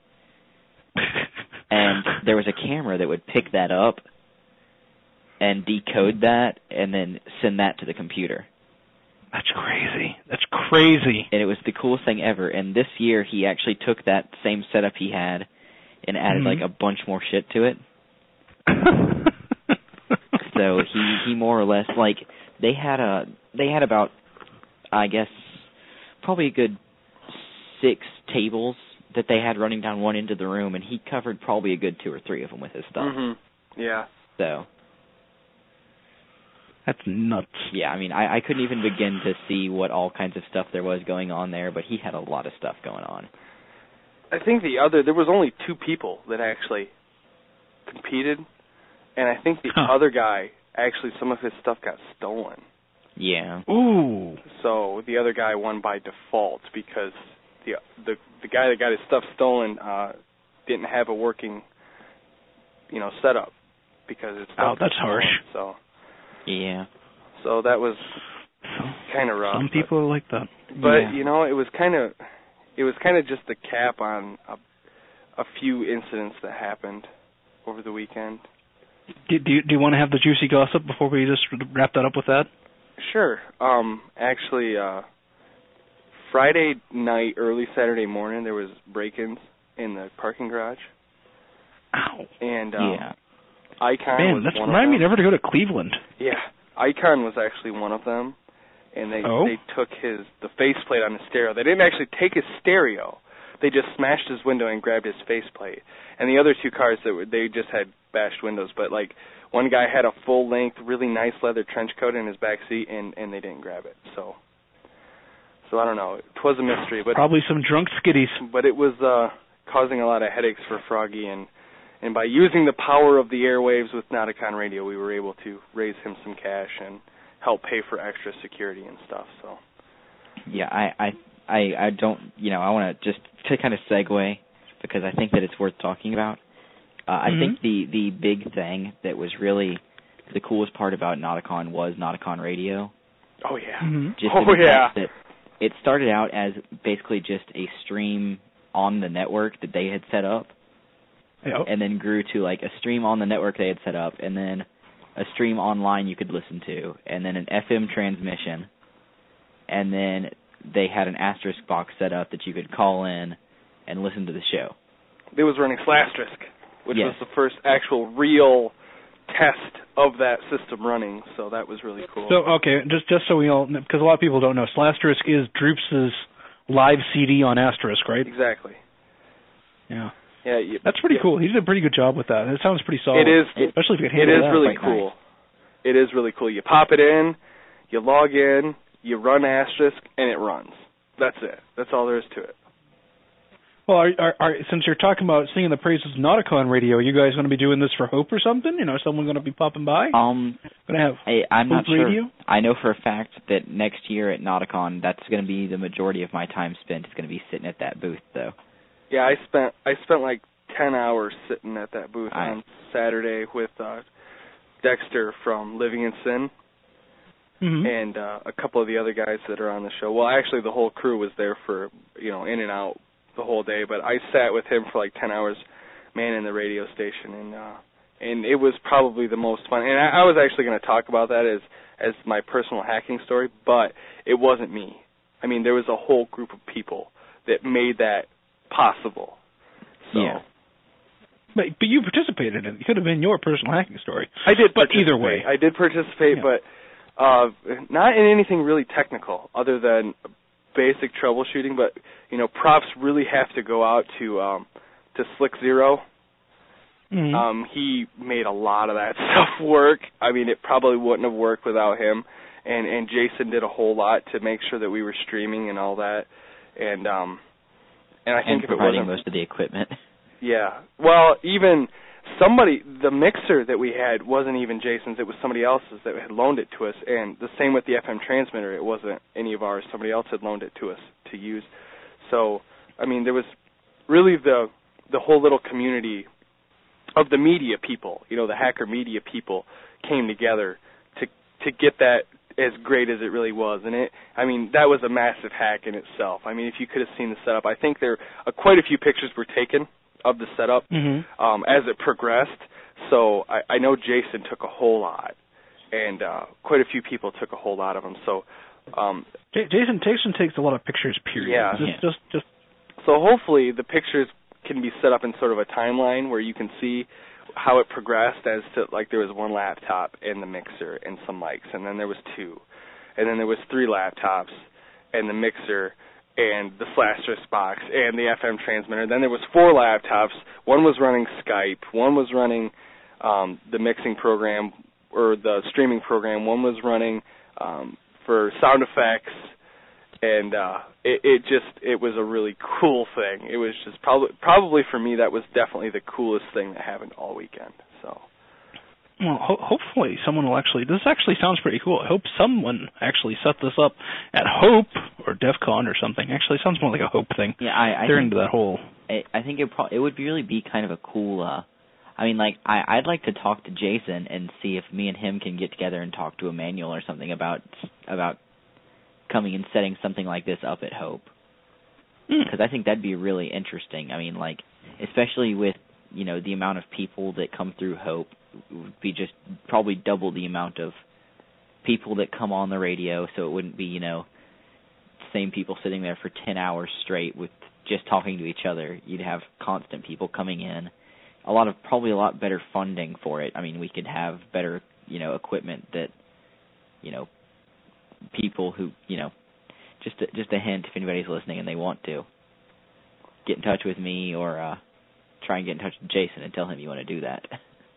And there was a camera that would pick that up and decode that and then send that to the computer. That's crazy. That's crazy. And it was the coolest thing ever. And this year he actually took that same setup he had and added mm-hmm. like a bunch more shit to it. So he, he more or less like they had a they had about I guess probably a good six tables that they had running down one end of the room, and he covered probably a good two or three of them with his stuff. Mm-hmm. Yeah. So that's nuts. Yeah, I mean I, I couldn't even begin to see what all kinds of stuff there was going on there, but he had a lot of stuff going on. I think the other there was only two people that actually competed. And I think the huh. other guy, actually, some of his stuff got stolen. Yeah. Ooh. So the other guy won by default because the the the guy that got his stuff stolen uh, didn't have a working, you know, setup because it's. Oh, that's harsh. So. Yeah. So that was kind of rough. Some people are like that. But yeah. you know, it was kind of, it was kind of just the cap on a, a few incidents that happened over the weekend. Do, do, you, do you want to have the juicy gossip before we just wrap that up with that? Sure. Um, actually, uh, Friday night, early Saturday morning, there was break-ins in the parking garage. Ow. And um, yeah. Icon Man, was that's one reminding of me them. never to go to Cleveland. Yeah. Icon was actually one of them, and they oh? they took his the faceplate on his stereo. They didn't actually take his stereo. They just smashed his window and grabbed his faceplate. And the other two cars, that were, they just had bashed windows. But, like, one guy had a full-length, really nice leather trench coat in his back seat, and, and they didn't grab it. So, so I don't know. It was a mystery. But probably some drunk skitties. But it was uh, causing a lot of headaches for Froggy. And, and by using the power of the airwaves with Nauticon Radio, we were able to raise him some cash and help pay for extra security and stuff. So. Yeah, I... I I, I don't, you know, I want to just to kind of segue because I think that it's worth talking about. Uh, I mm-hmm. think the, the big thing that was really the coolest part about Nauticon was Nauticon Radio. Oh, yeah. Mm-hmm. Just oh, yeah. That it started out as basically just a stream on the network that they had set up, yep. and then grew to like a stream on the network they had set up, and then a stream online you could listen to, and then an F M transmission, and then they had an asterisk box set up that you could call in and listen to the show. It was running Slasterisk, which yes. was the first actual real test of that system running, so that was really cool. So, okay, just just so we all, because a lot of people don't know, Slasterisk is Droops' live C D on Asterisk, right? Exactly. Yeah. Yeah. You, That's pretty yeah. cool. He did a pretty good job with that. It sounds pretty solid. It is. Especially if you can It handle is that. really Quite cool. Nice. It is really cool. You pop it in, you log in, you run Asterisk, and it runs. That's it. That's all there is to it. Well, are, are, are, since you're talking about singing the praises of Nautica on radio, are you guys going to be doing this for Hope or something? You know, someone going to be popping by? Um, going to have I, I'm Hope not sure. Radio? I know for a fact that next year at Nauticon, that's going to be the majority of my time spent. Is going to be sitting at that booth, though. Yeah, I spent I spent like ten hours sitting at that booth I, on Saturday with uh, Dexter from Living in Sin. Mm-hmm. And uh, a couple of the other guys that are on the show. Well, actually, the whole crew was there for, you know, in and out the whole day. But I sat with him for like ten hours, manning the radio station, and uh, and it was probably the most fun. And I, I was actually going to talk about that as as my personal hacking story, but it wasn't me. I mean, there was a whole group of people that made that possible. So. Yeah. But but you participated in it. It could have been your personal hacking story. I did, but either way, I did participate, yeah. but. Uh, not in anything really technical, other than basic troubleshooting. But you know, props really have to go out to um, to Slick Zero. Mm-hmm. Um, he made a lot of that stuff work. I mean, it probably wouldn't have worked without him. And and Jason did a whole lot to make sure that we were streaming and all that. And um, and I think and if it providing wasn't most of the equipment. Yeah. Well, even. Somebody, the mixer that we had wasn't even Jason's, it was somebody else's that had loaned it to us, and the same with the F M transmitter, it wasn't any of ours, somebody else had loaned it to us to use. So, I mean, there was really the the whole little community of the media people, you know, the hacker media people came together to to get that as great as it really was, and it, I mean, that was a massive hack in itself. I mean, if you could have seen the setup, I think there uh, quite a few pictures were taken of the setup mm-hmm. um, as it progressed. So I, I know Jason took a whole lot, and uh, quite a few people took a whole lot of them. So um, J- Jason Jason takes a lot of pictures. Period. Yeah. Just, yeah. just just. So hopefully the pictures can be set up in sort of a timeline where you can see how it progressed. As to like there was one laptop and the mixer and some mics, and then there was two, and then there was three laptops and the mixer and the Flashdrift box, and the F M transmitter. Then there was four laptops. One was running Skype. One was running um, the mixing program, or the streaming program. One was running um, for sound effects. And uh, it, it just, it was a really cool thing. It was just probably, probably for me, that was definitely the coolest thing that happened all weekend. So. Well, ho- hopefully someone will actually. This actually sounds pretty cool. I hope someone actually set this up at Hope or DEF CON or something. Actually, it sounds more like a Hope thing. Yeah, I, I they're think, into that whole. I, I think it pro- it would really be kind of a cool. Uh, I mean, like I, I'd like to talk to Jason and see if me and him can get together and talk to Emmanuel or something about about coming and setting something like this up at Hope. Because mm. I think that'd be really interesting. I mean, like especially with you know the amount of people that come through Hope. Would be just probably double the amount of people that come on the radio, so it wouldn't be, you know, same people sitting there for ten hours straight with just talking to each other. You'd have constant people coming in. A lot of, probably a lot better funding for it. I mean, we could have better, you know, equipment that, you know, people who, you know, just a, just a hint if anybody's listening and they want to, get in touch with me or uh, try and get in touch with Jason and tell him you want to do that.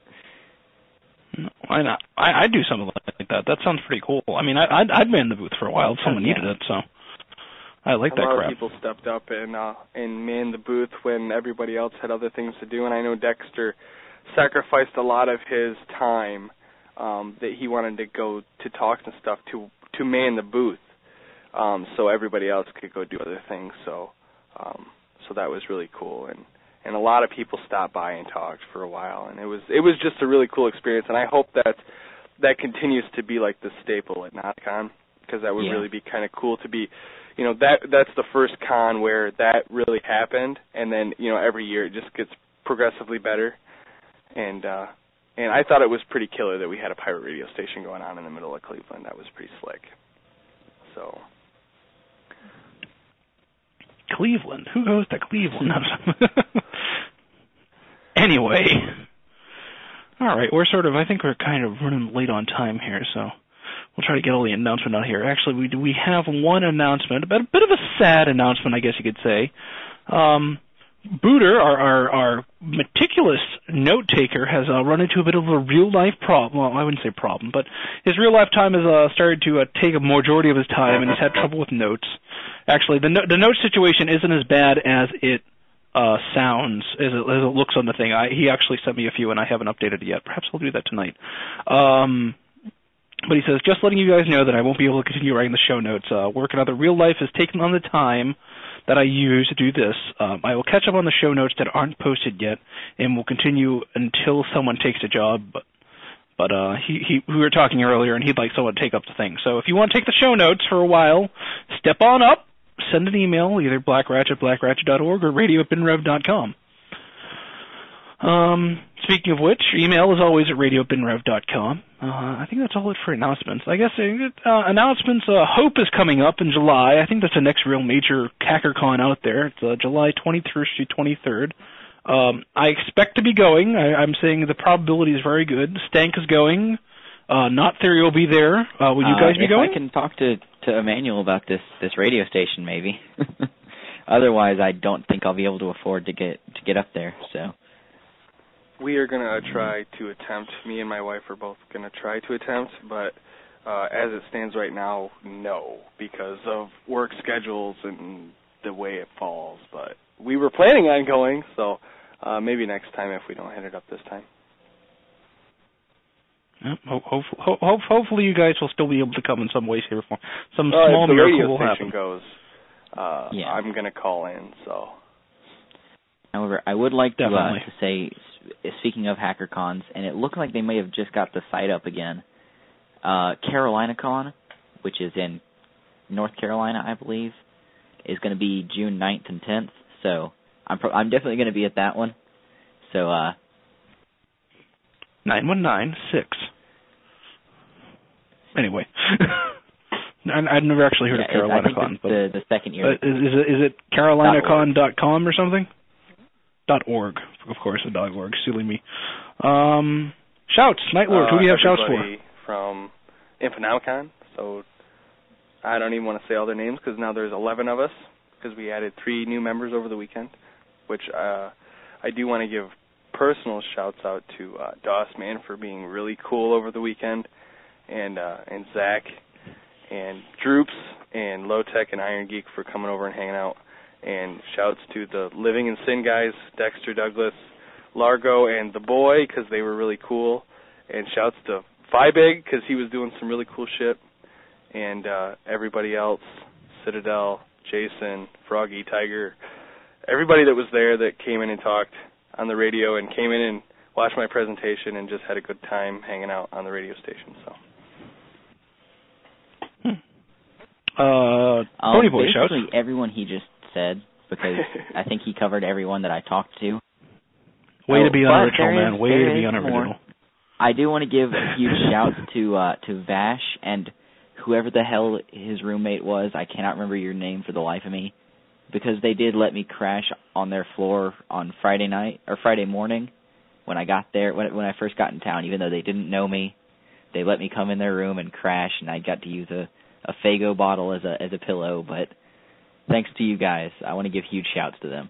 Why not? I, I'd do something like that. That sounds pretty cool. I mean, I, I'd, I'd man the booth for a while if someone yeah. needed it, so I like a that lot crap. of people stepped up and uh, and manned the booth when everybody else had other things to do, and I know Dexter sacrificed a lot of his time um, that he wanted to go to talks and stuff to to man the booth, um, so everybody else could go do other things. So um, so that was really cool, and. And a lot of people stopped by and talked for a while, and it was it was just a really cool experience. And I hope that that continues to be like the staple at NotCon, because that would yeah. really be kind of cool to be, you know, that that's the first con where that really happened, and then you know every year it just gets progressively better. And uh, and I thought it was pretty killer that we had a pirate radio station going on in the middle of Cleveland. That was pretty slick. So. Cleveland. Who goes to Cleveland? Anyway. All right, we're sort of, I think we're kind of running late on time here, so we'll try to get all the announcement out here. Actually, we we have one announcement, a bit, a bit of a sad announcement, I guess you could say. Um, Booter, our, our, our meticulous note-taker, has uh, run into a bit of a real-life problem. Well, I wouldn't say problem, but his real-life time has uh, started to uh, take a majority of his time, and he's had trouble with notes. Actually, the, no- the note situation isn't as bad as it uh, sounds as it, as it looks on the thing. I, he actually sent me a few, and I haven't updated it yet. Perhaps I'll do that tonight. Um, but he says, just letting you guys know that I won't be able to continue writing the show notes. Uh, work and other real life has taken on the time that I use to do this. Um, I will catch up on the show notes that aren't posted yet, and will continue until someone takes the job. But, but uh, he, he, we were talking earlier, and he'd like someone to take up the thing. So if you want to take the show notes for a while, step on up, send an email, either blackratchet at blackratchet dot org or radio at binrev dot com. Um, speaking of which, email is always at radio at binrev dot com. Uh, I think that's all it for announcements. I guess uh, announcements, uh, Hope is coming up in July. I think that's the next real major HackerCon out there. It's uh, July twenty-first through twenty-third. Um, I expect to be going. I, I'm saying the probability is very good. Stank is going. Uh, Not Theory will be there. Uh, will you guys uh, be if going? I can talk to, to Emmanuel about this, this radio station, maybe. Otherwise, I don't think I'll be able to afford to get to get up there. So we are going to try to attempt. Me and my wife are both going to try to attempt, but uh, as it stands right now, no, because of work schedules and the way it falls. But we were planning on going, so uh, maybe next time if we don't hit it up this time. Yep, ho- ho- ho- ho- hopefully you guys will still be able to come in some way, shape, or form. Some uh, small if the miracle radio will station happen. goes, uh, yeah. I'm going to call in. So, However, I would like to, uh, Definitely. to say, speaking of HackerCons, and it looked like they may have just got the site up again, uh, CarolinaCon, which is in North Carolina, I believe, is going to be June ninth and tenth. So I'm pro- I'm definitely going to be at that one. So uh, nine one nine six. Anyway, I've never actually heard yeah, of CarolinaCon. I think it's but the, the second year. uh, is, is it is it carolinacon dot com or something? Dot org, of course, the dot org, silly me. Um, shouts, Nightlord, uh, who do you have shouts for? Everybody from Infonomicon. So I don't even want to say all their names because now there's eleven of us because we added three new members over the weekend, which uh, I do want to give personal shouts out to uh, Dossman for being really cool over the weekend, and uh, and Zach and Droops and Low Tech and Iron Geek for coming over and hanging out. And shouts to the Living in Sin guys, Dexter Douglas, Largo, and The Boy, because they were really cool. And shouts to Vibig, because he was doing some really cool shit. And uh, everybody else, Citadel, Jason, Froggy, Tiger, everybody that was there that came in and talked on the radio and came in and watched my presentation and just had a good time hanging out on the radio station. So. Hmm. Uh, um, Pony Boy shouts. Basically everyone he just said, because I think he covered everyone that I talked to. Way oh, to be unoriginal, man. Is, Way to be unoriginal. More. I do want to give a huge shout to uh, to Vash and whoever the hell his roommate was. I cannot remember your name for the life of me, because they did let me crash on their floor on Friday night or Friday morning when I got there, when when I first got in town. Even though they didn't know me, they let me come in their room and crash, and I got to use a a Faygo bottle as a as a pillow. But thanks to you guys, I want to give huge shouts to them.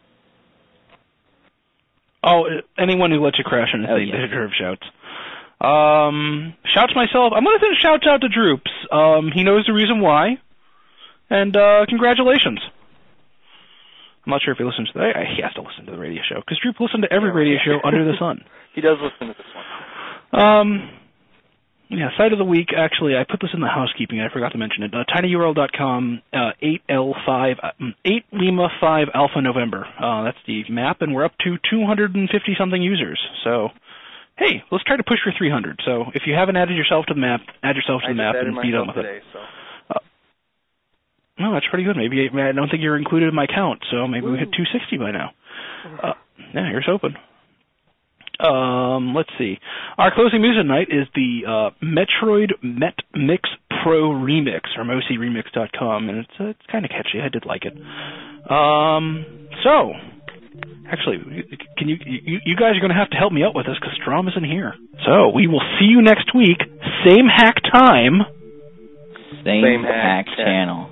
Oh, anyone who lets you crash on a Oh, thing, yeah. they deserve shouts. Um, shouts myself. I'm going to send shouts out to Droops. Um, he knows the reason why. And uh, congratulations. I'm not sure if he listens to the, he has to listen to the radio show, because Droop listened to every radio show under the sun. He does listen to this one. Um, yeah, site of the week, actually, I put this in the housekeeping, I forgot to mention it. Uh, tinyurl dot com, uh, eight L five, um, eight Lima five Alpha November. Uh, that's the map, and we're up to two hundred fifty something users. So, hey, let's try to push for three hundred. So, if you haven't added yourself to the map, add yourself to I the just map added and be done with myself today, it. so. Uh, no, that's pretty good. Maybe I don't think you're included in my count, so maybe we hit two hundred sixty by now. Uh, yeah, here's open. Um, let's see. Our closing music tonight is the uh, Metroid Met Mix Pro Remix from O C remix dot com, and it's uh, it's kind of catchy. I did like it. Um, so, actually, can you you, you guys are going to have to help me out with this because Strom isn't here. So we will see you next week, same hack time, Same, Same hack, hack channel.